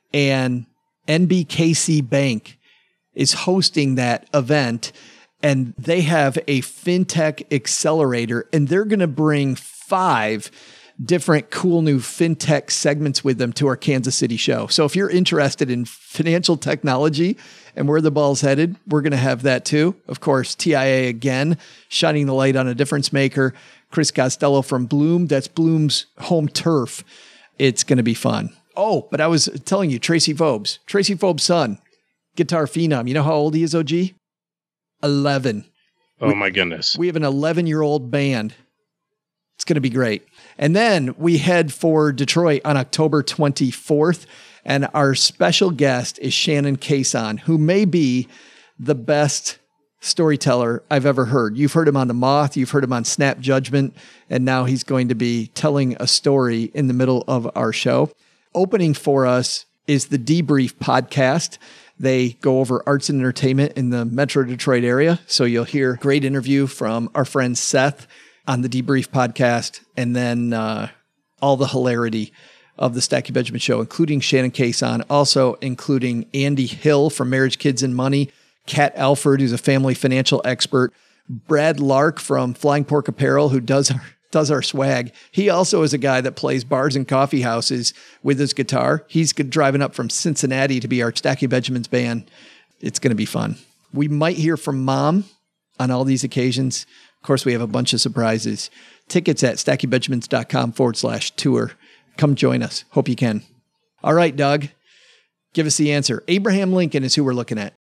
And N B K C Bank is hosting that event. And they have a fintech accelerator, and they're going to bring five different cool new fintech segments with them to our Kansas City show. So if you're interested in financial technology and where the ball's headed, we're going to have that too. Of course, T I A again, shining the light on a difference maker. Chris Costello from Bloom. That's Bloom's home turf. It's going to be fun. Oh, but I was telling you, Tracy Phobes, Tracy Phobes' son, guitar phenom. You know how old he is, O G? eleven. Oh, my goodness. We have an eleven-year-old band. It's going to be great. And then we head for Detroit on October twenty-fourth, and our special guest is Shannon Cason, who may be the best storyteller I've ever heard. You've heard him on The Moth, you've heard him on Snap Judgment, and now he's going to be telling a story in the middle of our show. Opening for us is the Debrief podcast. They go over arts and entertainment in the Metro Detroit area. So you'll hear a great interview from our friend Seth on the Debrief podcast, and then uh, all the hilarity of the Stacking Benjamin Show, including Shannon Cason, also including Andy Hill from Marriage, Kids, and Money, Kat Alford, who's a family financial expert, Brad Lark from Flying Pork Apparel, who does our does our swag. He also is a guy that plays bars and coffee houses with his guitar. He's driving up from Cincinnati to be our Stacking Benjamins band. It's going to be fun. We might hear from Mom on all these occasions. Of course, we have a bunch of surprises. Tickets at stackingbenjamins.com forward slash tour. Come join us. Hope you can. All right, Doug, give us the answer. Abraham Lincoln is who we're looking at.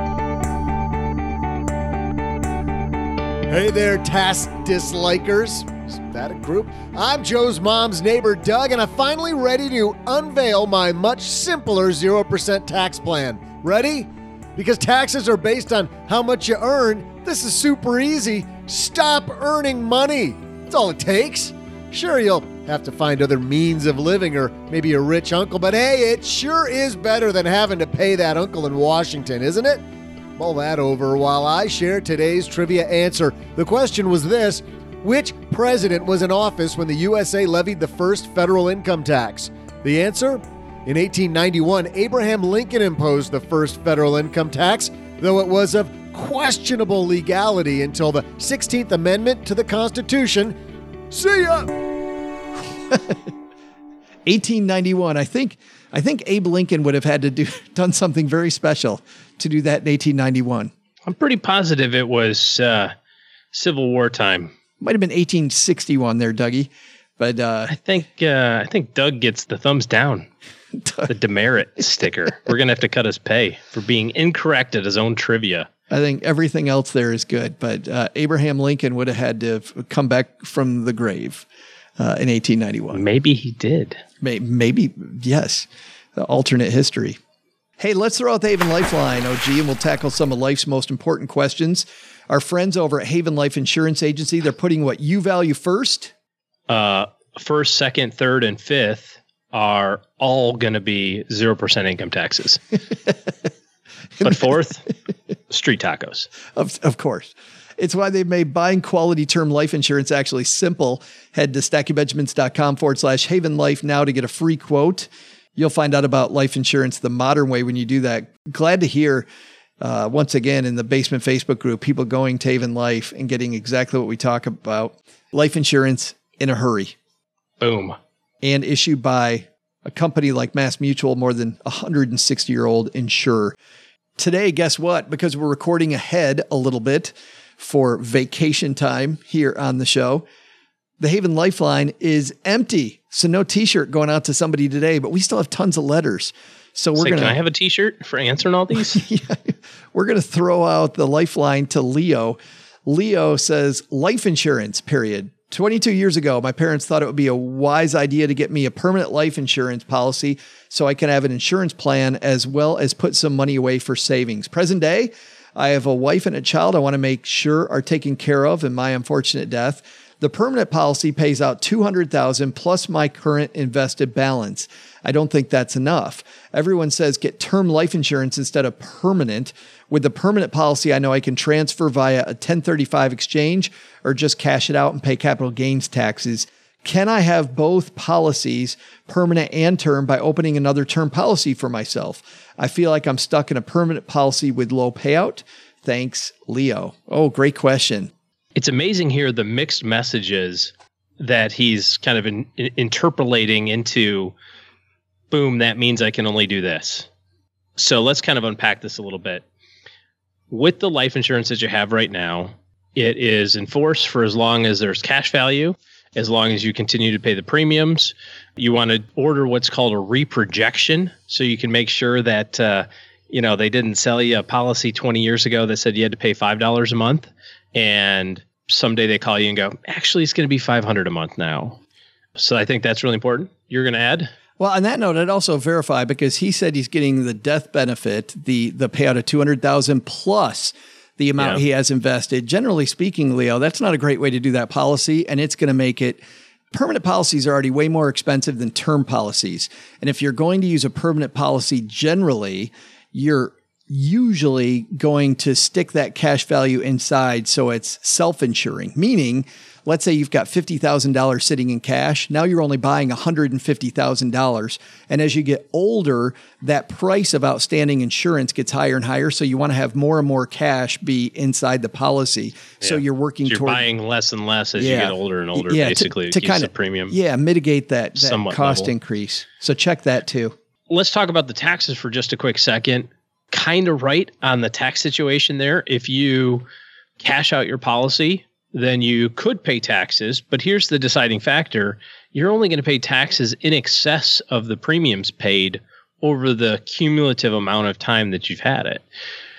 Hey there, task dislikers. Is that a group? I'm Joe's mom's neighbor, Doug, and I'm finally ready to unveil my much simpler zero percent tax plan. Ready? Because taxes are based on how much you earn, this is super easy. Stop earning money. That's all it takes. Sure, you'll have to find other means of living or maybe a rich uncle, but hey, it sure is better than having to pay that uncle in Washington, isn't it? Mull that over while I share today's trivia answer. The question was this: which president was in office when the U S A levied the first federal income tax? The answer? In eighteen ninety-one, Abraham Lincoln imposed the first federal income tax, though it was of questionable legality until the sixteenth Amendment to the Constitution. See ya! eighteen ninety-one. I think I think Abe Lincoln would have had to do done something very special to do that in eighteen ninety-one. I'm pretty positive it was uh, Civil War time. Might have been eighteen sixty-one there, Dougie. But uh, I think uh, I think Doug gets the thumbs down, the demerit sticker. We're gonna have to cut his pay for being incorrect at his own trivia. I think everything else there is good, but uh, Abraham Lincoln would have had to have come back from the grave uh, in eighteen ninety-one. Maybe he did. Maybe, maybe yes. The alternate history. Hey, let's throw out the Haven Lifeline, O G, and we'll tackle some of life's most important questions. Our friends over at Haven Life Insurance Agency, they're putting what you value first. Uh, first, second, third, and fifth are all going to be zero percent income taxes. But fourth, street tacos. Of, of course. It's why they've made buying quality term life insurance actually simple. Head to stackingbenjamins.com forward slash Haven Life now to get a free quote. You'll find out about life insurance the modern way when you do that. Glad to hear, uh, once again, in the Basement Facebook group, people going to Haven Life and getting exactly what we talk about. Life insurance in a hurry. Boom. And issued by a company like Mass Mutual, more than a one hundred sixty-year-old insurer. Today, guess what? Because we're recording ahead a little bit for vacation time here on the show, the Haven Lifeline is empty. So no t-shirt going out to somebody today, but we still have tons of letters. So we're Say, going to... Can I have a t-shirt for answering all these? Yeah, we're going to throw out the Lifeline to Leo. Leo says, life insurance, period. twenty-two years ago, my parents thought it would be a wise idea to get me a permanent life insurance policy so I can have an insurance plan as well as put some money away for savings. Present day, I have a wife and a child I want to make sure are taken care of in my unfortunate death. The permanent policy pays out two hundred thousand dollars plus my current invested balance. I don't think that's enough. Everyone says get term life insurance instead of permanent. With the permanent policy, I know I can transfer via a ten thirty-five exchange or just cash it out and pay capital gains taxes. Can I have both policies, permanent and term, by opening another term policy for myself? I feel like I'm stuck in a permanent policy with low payout. Thanks, Leo. Oh, great question. It's amazing here the mixed messages that he's kind of in, in, interpolating into, boom, that means I can only do this. So let's kind of unpack this a little bit. With the life insurance that you have right now, it is in force for as long as there's cash value, as long as you continue to pay the premiums. You want to order what's called a reprojection, so you can make sure that uh, You know, they didn't sell you a policy twenty years ago that said you had to pay five dollars a month. And someday they call you and go, actually, it's going to be five hundred dollars a month now. So I think that's really important. You're going to add? Well, on that note, I'd also verify, because he said he's getting the death benefit, the the payout of two hundred thousand dollars plus the amount Yeah. he has invested. Generally speaking, Leo, that's not a great way to do that policy, and it's going to make it permanent policies are already way more expensive than term policies. And if you're going to use a permanent policy, generally, you're usually going to stick that cash value inside so it's self-insuring, meaning let's say you've got fifty thousand dollars sitting in cash. Now you're only buying one hundred fifty thousand dollars. And as you get older, that price of outstanding insurance gets higher and higher. So you want to have more and more cash be inside the policy. So Yeah. you're working You're toward buying less and less as Yeah. you get older and older, yeah, basically, to, to, to keep kind the of premium. Yeah, mitigate that, that somewhat cost level. increase. So check that too. Let's talk about the taxes for just a quick second. Kind of right on the tax situation there. If you cash out your policy, then you could pay taxes. But here's the deciding factor. You're only going to pay taxes in excess of the premiums paid over the cumulative amount of time that you've had it.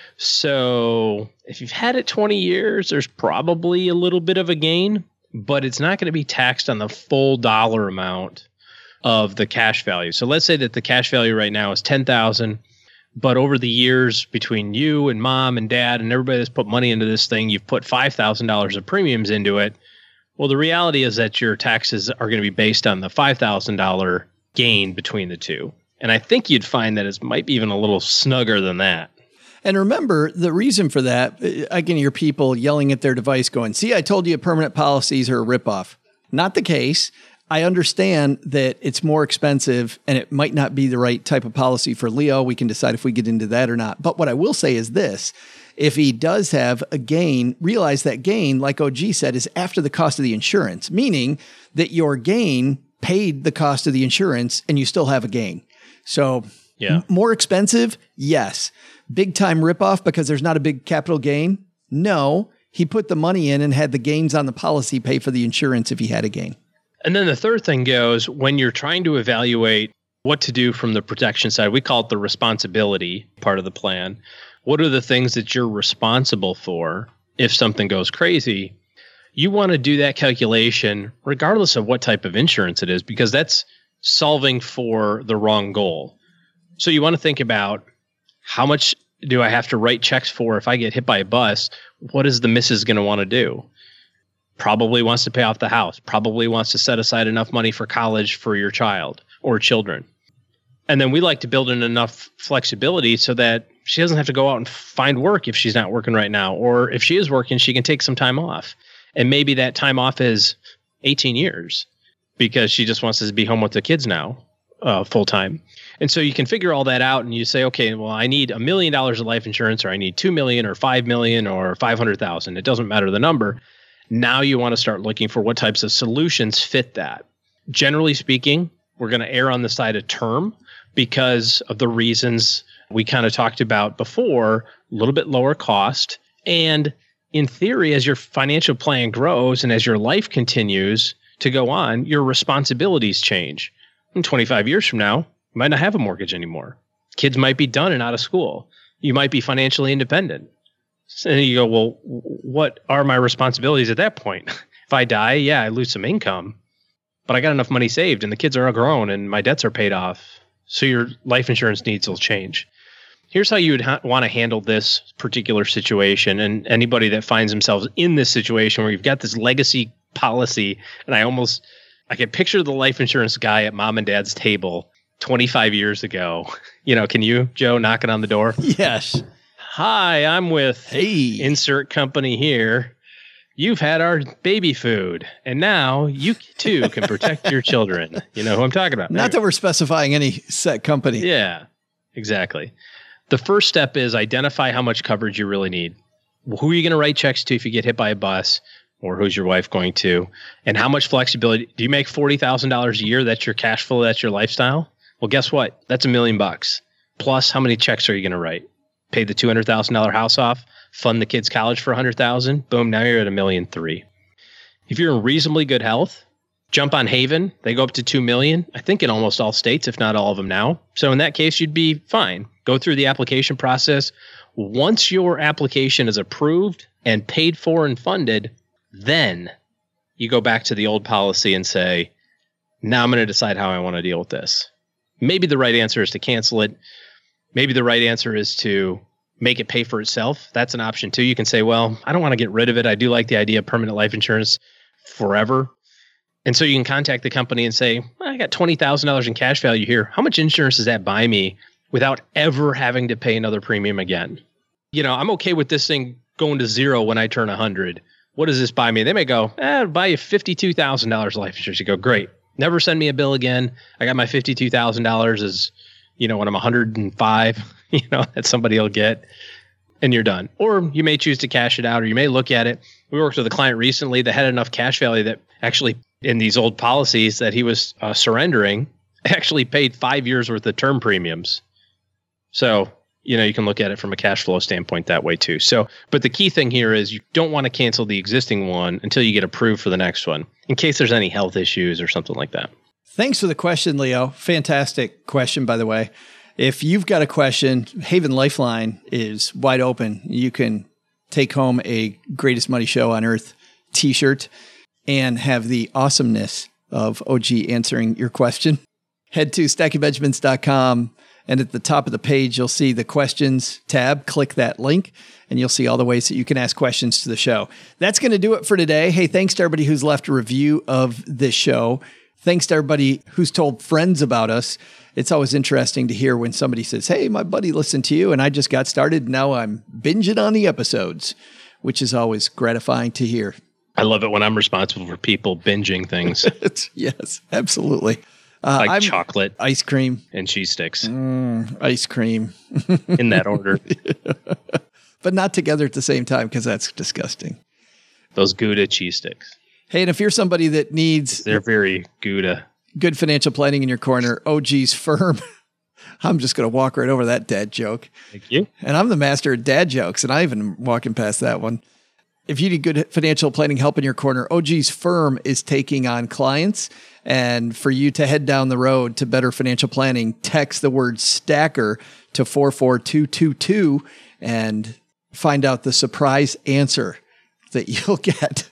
So if you've had it twenty years, there's probably a little bit of a gain, but it's not going to be taxed on the full dollar amount of the cash value. So let's say that the cash value right now is ten thousand dollars. But over the years between you and mom and dad and everybody that's put money into this thing, you've put five thousand dollars of premiums into it. Well, the reality is that your taxes are going to be based on the five thousand dollars gain between the two. And I think you'd find that it might be even a little snugger than that. And remember, the reason for that, I can hear people yelling at their device going, see, I told you permanent policies are a ripoff. Not the case. I understand that it's more expensive and it might not be the right type of policy for Leo. We can decide if we get into that or not. But what I will say is this. If he does have a gain, realize that gain, like O G said, is after the cost of the insurance, meaning that your gain paid the cost of the insurance and you still have a gain. So Yeah. m- more expensive? Yes. Big time ripoff because there's not a big capital gain? No. He put the money in and had the gains on the policy pay for the insurance if he had a gain. And then the third thing goes, when you're trying to evaluate what to do from the protection side, we call it the responsibility part of the plan. What are the things that you're responsible for if something goes crazy? You want to do that calculation regardless of what type of insurance it is, because that's solving for the wrong goal. So you want to think about, how much do I have to write checks for if I get hit by a bus? What is the missus going to want to do? Probably wants to pay off the house, probably wants to set aside enough money for college for your child or children. And then we like to build in enough flexibility so that she doesn't have to go out and find work if she's not working right now. Or if she is working, she can take some time off. And maybe that time off is eighteen years because she just wants to be home with the kids now uh, full time. And so you can figure all that out and you say, okay, well, I need a million dollars of life insurance, or I need two million or five million or five hundred thousand. It doesn't matter the number. Now you want to start looking for what types of solutions fit that. Generally speaking, we're going to err on the side of term because of the reasons we kind of talked about before, a little bit lower cost. And in theory, as your financial plan grows and as your life continues to go on, your responsibilities change. And twenty-five years from now, you might not have a mortgage anymore. Kids might be done and out of school. You might be financially independent. And you go, well, what are my responsibilities at that point? If I die, yeah, I lose some income, but I got enough money saved and the kids are all grown and my debts are paid off. So your life insurance needs will change. Here's how you would ha- want to handle this particular situation. And anybody that finds themselves in this situation where you've got this legacy policy, and I almost, I can picture the life insurance guy at mom and dad's table twenty-five years ago. You know, can you, Joe, knocking on the door? Yes. Hi, I'm with Hey. insert company here. You've had our baby food, and now you too can protect your children. You know who I'm talking about. Not that we're specifying any set company. Yeah, exactly. The first step is identify how much coverage you really need. Who are you going to write checks to if you get hit by a bus, or who's your wife going to? And how much flexibility? Do you make forty thousand dollars a year? That's your cash flow. That's your lifestyle. Well, guess what? That's a million bucks. Plus, how many checks are you going to write? Pay the two hundred thousand dollars house off, fund the kids' college for one hundred thousand dollars. Boom, now you're at a million three. If you're in reasonably good health, Jump on Haven. They go up to two million dollars, I think in almost all states, if not all of them now. So in that case, you'd be fine. Go through the application process. Once your application is approved and paid for and funded, then you go back to the old policy and say, now I'm going to decide how I want to deal with this. Maybe the right answer is to cancel it. Maybe the right answer is to make it pay for itself. That's an option too. You can say, well, I don't want to get rid of it. I do like the idea of permanent life insurance forever. And so you can contact the company and say, well, I got twenty thousand dollars in cash value here. How much insurance does that buy me without ever having to pay another premium again? You know, I'm okay with this thing going to zero when I turn one hundred. What does this buy me? They may go, eh, it'll buy you fifty-two thousand dollars life insurance. You go, great. Never send me a bill again. I got my fifty-two thousand dollars as, you know, when I'm one hundred five, you know, that somebody will get, and you're done. Or you may choose to cash it out, or you may look at it. We worked with a client recently that had enough cash value that actually in these old policies that he was uh, surrendering actually paid five years worth of term premiums. So, you know, you can look at it from a cash flow standpoint that way too. So, but the key thing here is you don't want to cancel the existing one until you get approved for the next one, in case there's any health issues or something like that. Thanks for the question, Leo. Fantastic question, by the way. If you've got a question, Haven Lifeline is wide open. You can take home a Greatest Money Show on Earth t-shirt and have the awesomeness of O G answering your question. Head to stacking benjamins dot com, and at the top of the page, you'll see the questions tab. Click that link, and you'll see all the ways that you can ask questions to the show. That's going to do it for today. Hey, thanks to everybody who's left a review of this show. Thanks to everybody who's told friends about us. It's always interesting to hear when somebody says, hey, my buddy listened to you, and I just got started. Now I'm binging on the episodes, which is always gratifying to hear. I love it when I'm responsible for people binging things. Yes, absolutely. Uh, like I'm, chocolate, ice cream, and cheese sticks. Mm, ice cream. In that order. But not together at the same time, because that's disgusting. Those Gouda cheese sticks. Hey, and if you're somebody that needs... They're very Gouda. Good financial planning in your corner, O G's firm. I'm just going to walk right over that dad joke. Thank you. And I'm the master of dad jokes, and I even walking past that one. If you need good financial planning help in your corner, O G's firm is taking on clients. And for you to head down the road to better financial planning, text the word stacker to four four two two two and find out the surprise answer that you'll get.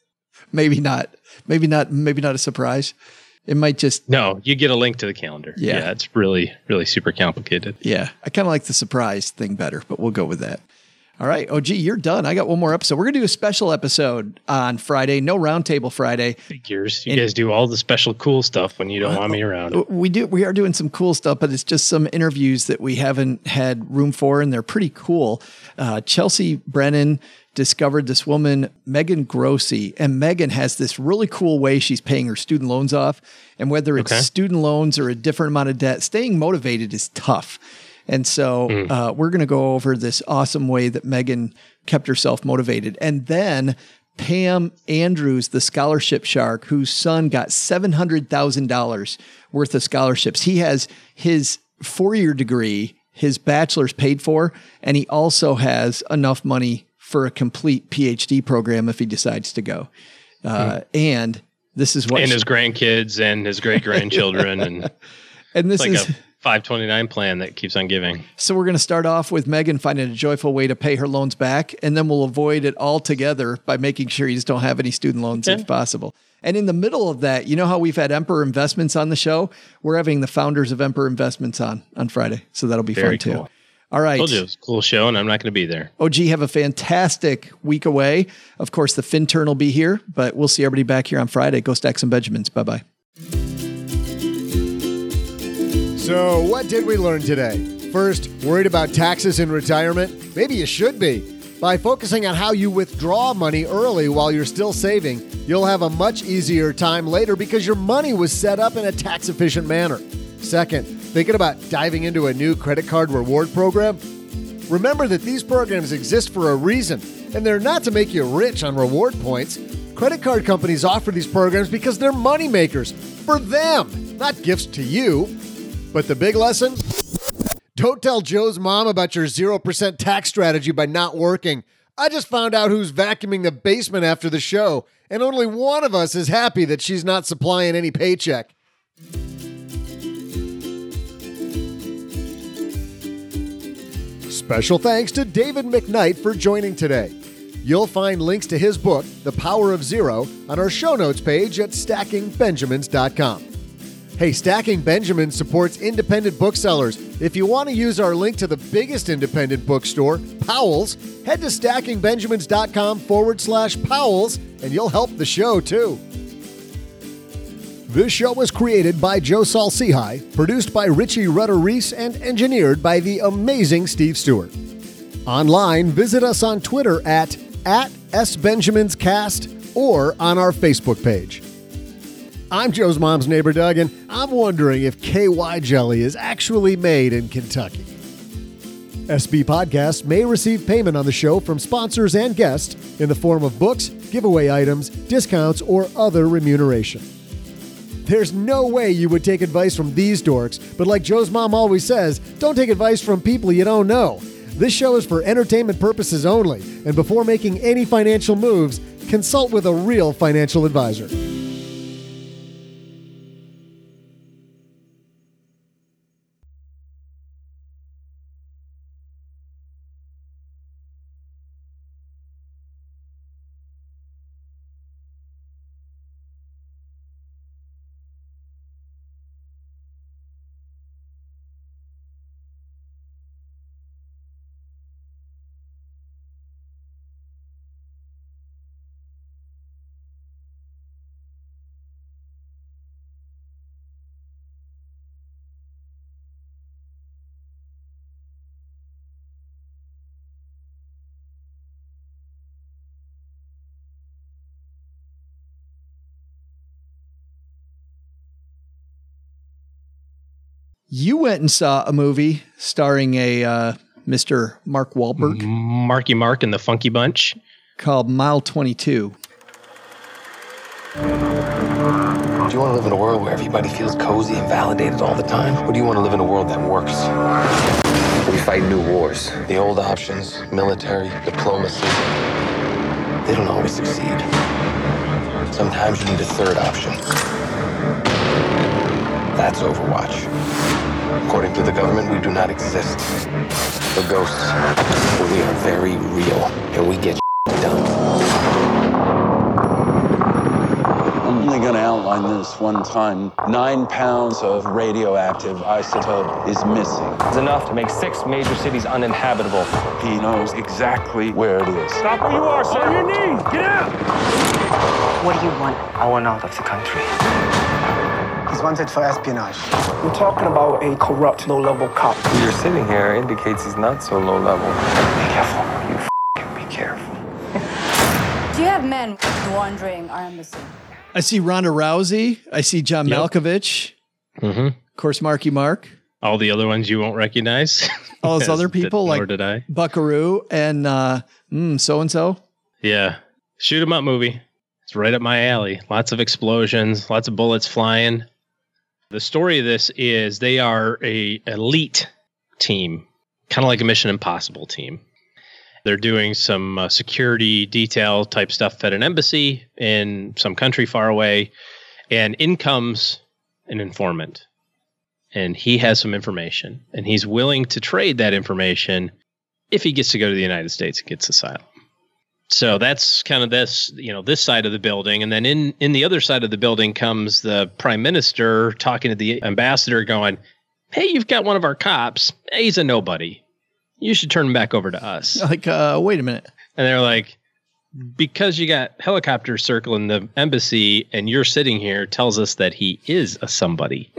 Maybe not. Maybe not. Maybe not a surprise. It might just... No, you get a link to the calendar. Yeah. Yeah, it's really, really super complicated. Yeah. I kind of like the surprise thing better, but we'll go with that. All right. O G, you're done. I got one more episode. We're going to do a special episode on Friday. No Roundtable Friday. Figures. You and, guys do all the special cool stuff when you don't uh, want me around. We do. We are doing some cool stuff, but it's just some interviews that we haven't had room for, and they're pretty cool. Uh, Chelsea Brennan discovered this woman, Megan Grossi, and Megan has this really cool way she's paying her student loans off. And whether it's okay. student loans or a different amount of debt, staying motivated is tough. And so mm. uh, we're going to go over this awesome way that Megan kept herself motivated. And then Pam Andrews, the scholarship shark, whose son got seven hundred thousand dollars worth of scholarships. He has his four-year degree, his bachelor's paid for, and he also has enough money for a complete P H D program if he decides to go. Uh, mm. And this is what... And she, his grandkids and his great-grandchildren. and and this like is... A, five twenty-nine plan that keeps on giving. So we're going to start off with Megan finding a joyful way to pay her loans back, and then we'll avoid it altogether by making sure you just don't have any student loans okay. if possible. And in the middle of that, you know how we've had Emperor Investments on the show? We're having the founders of Emperor Investments on on Friday, so that'll be Very fun cool. too. All right. I told you it was a cool show, and I'm not going to be there. O G, have a fantastic week away. Of course, the FinTurn will be here, but we'll see everybody back here on Friday. Go stack some Benjamins. Bye-bye. So what did we learn today? First, worried about taxes in retirement? Maybe you should be. By focusing on how you withdraw money early while you're still saving, you'll have a much easier time later because your money was set up in a tax-efficient manner. Second, thinking about diving into a new credit card reward program? Remember that these programs exist for a reason, and they're not to make you rich on reward points. Credit card companies offer these programs because they're money makers for them, not gifts to you. But the big lesson? Don't tell Joe's mom about your zero percent tax strategy by not working. I just found out who's vacuuming the basement after the show, and only one of us is happy that she's not supplying any paycheck. Special thanks to David McKnight for joining today. You'll find links to his book, The Power of Zero, on our show notes page at stacking benjamins dot com. Hey, Stacking Benjamins supports independent booksellers. If you want to use our link to the biggest independent bookstore, Powell's, head to stacking benjamins dot com forward slash Powell's, and you'll help the show, too. This show was created by Joe Saul-Sehy, produced by Richie Rutter-Reese, and engineered by the amazing Steve Stewart. Online, visit us on Twitter at, at SBenjaminsCast or on our Facebook page. I'm Joe's mom's neighbor, Doug, and I'm wondering if K Y jelly is actually made in Kentucky. S B Podcasts may receive payment on the show from sponsors and guests in the form of books, giveaway items, discounts, or other remuneration. There's no way you would take advice from these dorks, but like Joe's mom always says, don't take advice from people you don't know. This show is for entertainment purposes only, and before making any financial moves, consult with a real financial advisor. You went and saw a movie starring a uh, Mister Mark Wahlberg. Marky Mark and the Funky Bunch. Called Mile twenty-two. Do you want to live in a world where everybody feels cozy and validated all the time? Or do you want to live in a world that works? We fight new wars. The old options, military, diplomacy, they don't always succeed. Sometimes you need a third option. That's Overwatch. According to the government, we do not exist. We're ghosts, but we are very real, and we get done. I'm only going to outline this one time. Nine pounds of radioactive isotope is missing. It's enough to make six major cities uninhabitable. He knows exactly where it is. Stop where you are, sir. On your knees. Get out. What do you want? I want out of the country. He's wanted for espionage. We're talking about a corrupt, low-level cop. Who you're sitting here indicates he's not so low-level. Be careful. You f***ing be careful. Do you have men wandering our embassy? I see Ronda Rousey. I see John Yep. Malkovich. Mm-hmm. Of course, Marky Mark. All the other ones you won't recognize. All those other people Nor like did I. Buckaroo and uh, mm, so-and-so. Yeah. Shoot 'em up movie. It's right up my alley. Lots of explosions, lots of bullets flying. The story of this is they are a elite team, kind of like a Mission Impossible team. They're doing some uh, security detail type stuff at an embassy in some country far away, and in comes an informant. And he has some information, and he's willing to trade that information if he gets to go to the United States and gets asylum. So that's kind of this, you know, this side of the building. And then in, in the other side of the building comes the prime minister talking to the ambassador going, hey, you've got one of our cops. Hey, he's a nobody. You should turn him back over to us. Like, uh, wait a minute. And they're like, because you got helicopters circling the embassy and you're sitting here tells us that he is a somebody.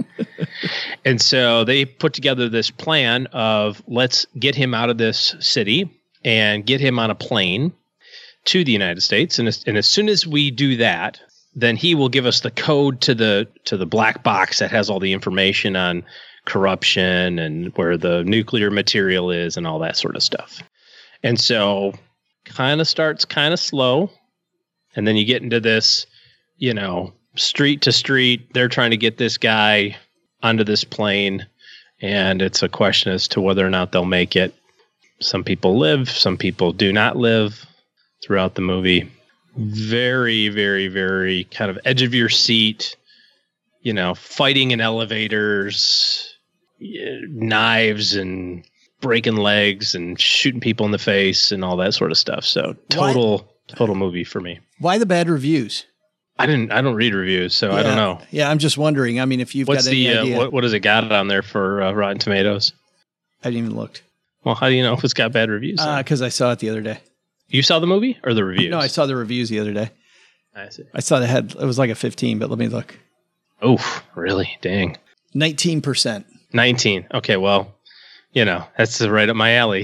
And so they put together this plan of let's get him out of this city and get him on a plane to the United States. And as, and as soon as we do that, then he will give us the code to the to the black box that has all the information on corruption and where the nuclear material is and all that sort of stuff. And so kind of starts kind of slow. And then you get into this, you know, street to street. They're trying to get this guy onto this plane. And it's a question as to whether or not they'll make it. Some people live, some people do not live. throughout the movie. Very, very, very kind of edge of your seat, you know, fighting in elevators, knives and breaking legs and shooting people in the face and all that sort of stuff. So total, Why? total movie for me. Why the bad reviews? I didn't, I don't read reviews, so yeah. I don't know. Yeah. I'm just wondering. I mean, if you've What's got any the, uh, idea. what, what has it got on there for uh, Rotten Tomatoes? I didn't even look. Well, how do you know if it's got bad reviews? Uh, cause I saw it the other day. You saw the movie or the reviews? No, I saw the reviews the other day. I see. I saw the head. It was like a fifteen, but let me look. Oh, really? Dang. nineteen percent. nineteen. Okay. Well, you know, that's right up my alley.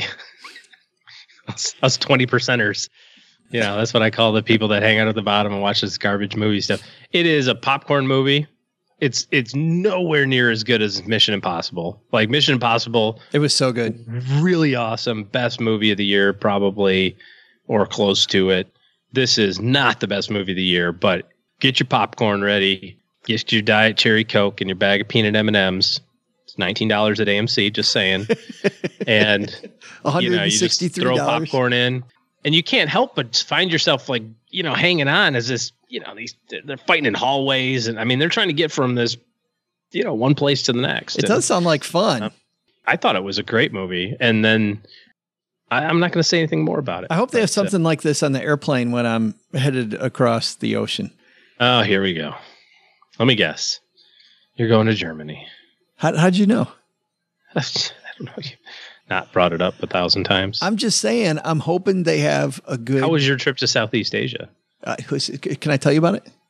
Us twenty percenters. You know, that's what I call the people that hang out at the bottom and watch this garbage movie stuff. It is a popcorn movie. It's it's nowhere near as good as Mission Impossible. Like Mission Impossible. It was so good. Really awesome. Best movie of the year, probably, or close to it. This is not the best movie of the year, but get your popcorn ready. Get your Diet Cherry Coke and your bag of peanut M and M's. It's nineteen dollars at A M C, just saying. And you know, you just throw popcorn in. And you can't help but find yourself like, you know, hanging on as this, you know, these they're fighting in hallways. And I mean, they're trying to get from this, you know, one place to the next. It and, does sound like fun. Uh, I thought it was a great movie. And then I, I'm not going to say anything more about it. I hope they have but, something uh, like this on the airplane when I'm headed across the ocean. Oh, here we go. Let me guess. You're going to Germany. How, how'd you know? I don't know. You've not brought it up a thousand times. I'm just saying, I'm hoping they have a good... How was your trip to Southeast Asia? Uh, can I tell you about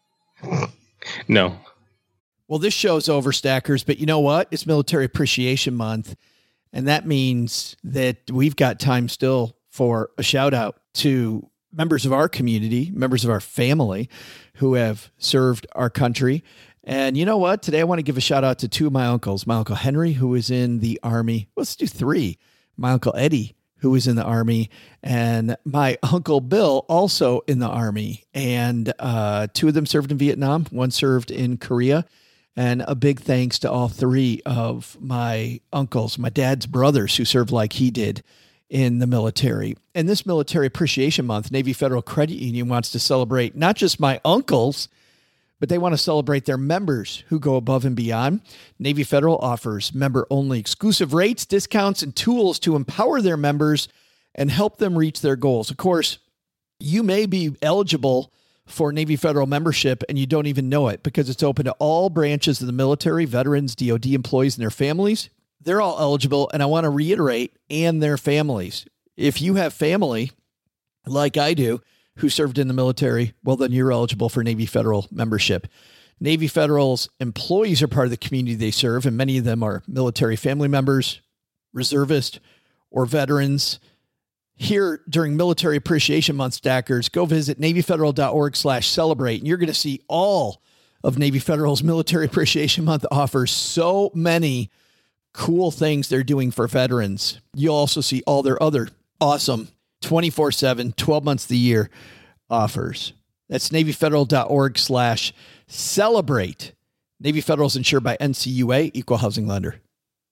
it? No. Well, this show's over, Stackers, but you know what? It's Military Appreciation Month, and that means that we've got time still for a shout out to members of our community, members of our family who have served our country. And you know what? Today I want to give a shout out to two of my uncles. My Uncle Henry, who was in the Army. Let's do three. My Uncle Eddie, who was in the Army, and my Uncle Bill, also in the Army. And uh, two of them served in Vietnam. One served in Korea. And a big thanks to all three of my uncles, my dad's brothers, who served like he did in the military. And this Military Appreciation Month, Navy Federal Credit Union wants to celebrate not just my uncles, but they want to celebrate their members who go above and beyond. Navy Federal offers member-only exclusive rates, discounts, and tools to empower their members and help them reach their goals. Of course, you may be eligible for Navy Federal membership and you don't even know it because it's open to all branches of the military, veterans, D O D employees, and their families. They're all eligible, and I want to reiterate, and their families. If you have family, like I do, who served in the military, well, then you're eligible for Navy Federal membership. Navy Federal's employees are part of the community they serve, and many of them are military family members, reservists, or veterans. Here during Military Appreciation Month, Stackers, go visit NavyFederal.org slash celebrate, and you're going to see all of Navy Federal's Military Appreciation Month offers so many cool things they're doing for veterans. You'll also see all their other awesome twenty-four seven, twelve months of the year offers. That's NavyFederal.org slash celebrate. Navy Federal is insured by N C U A, Equal Housing Lender.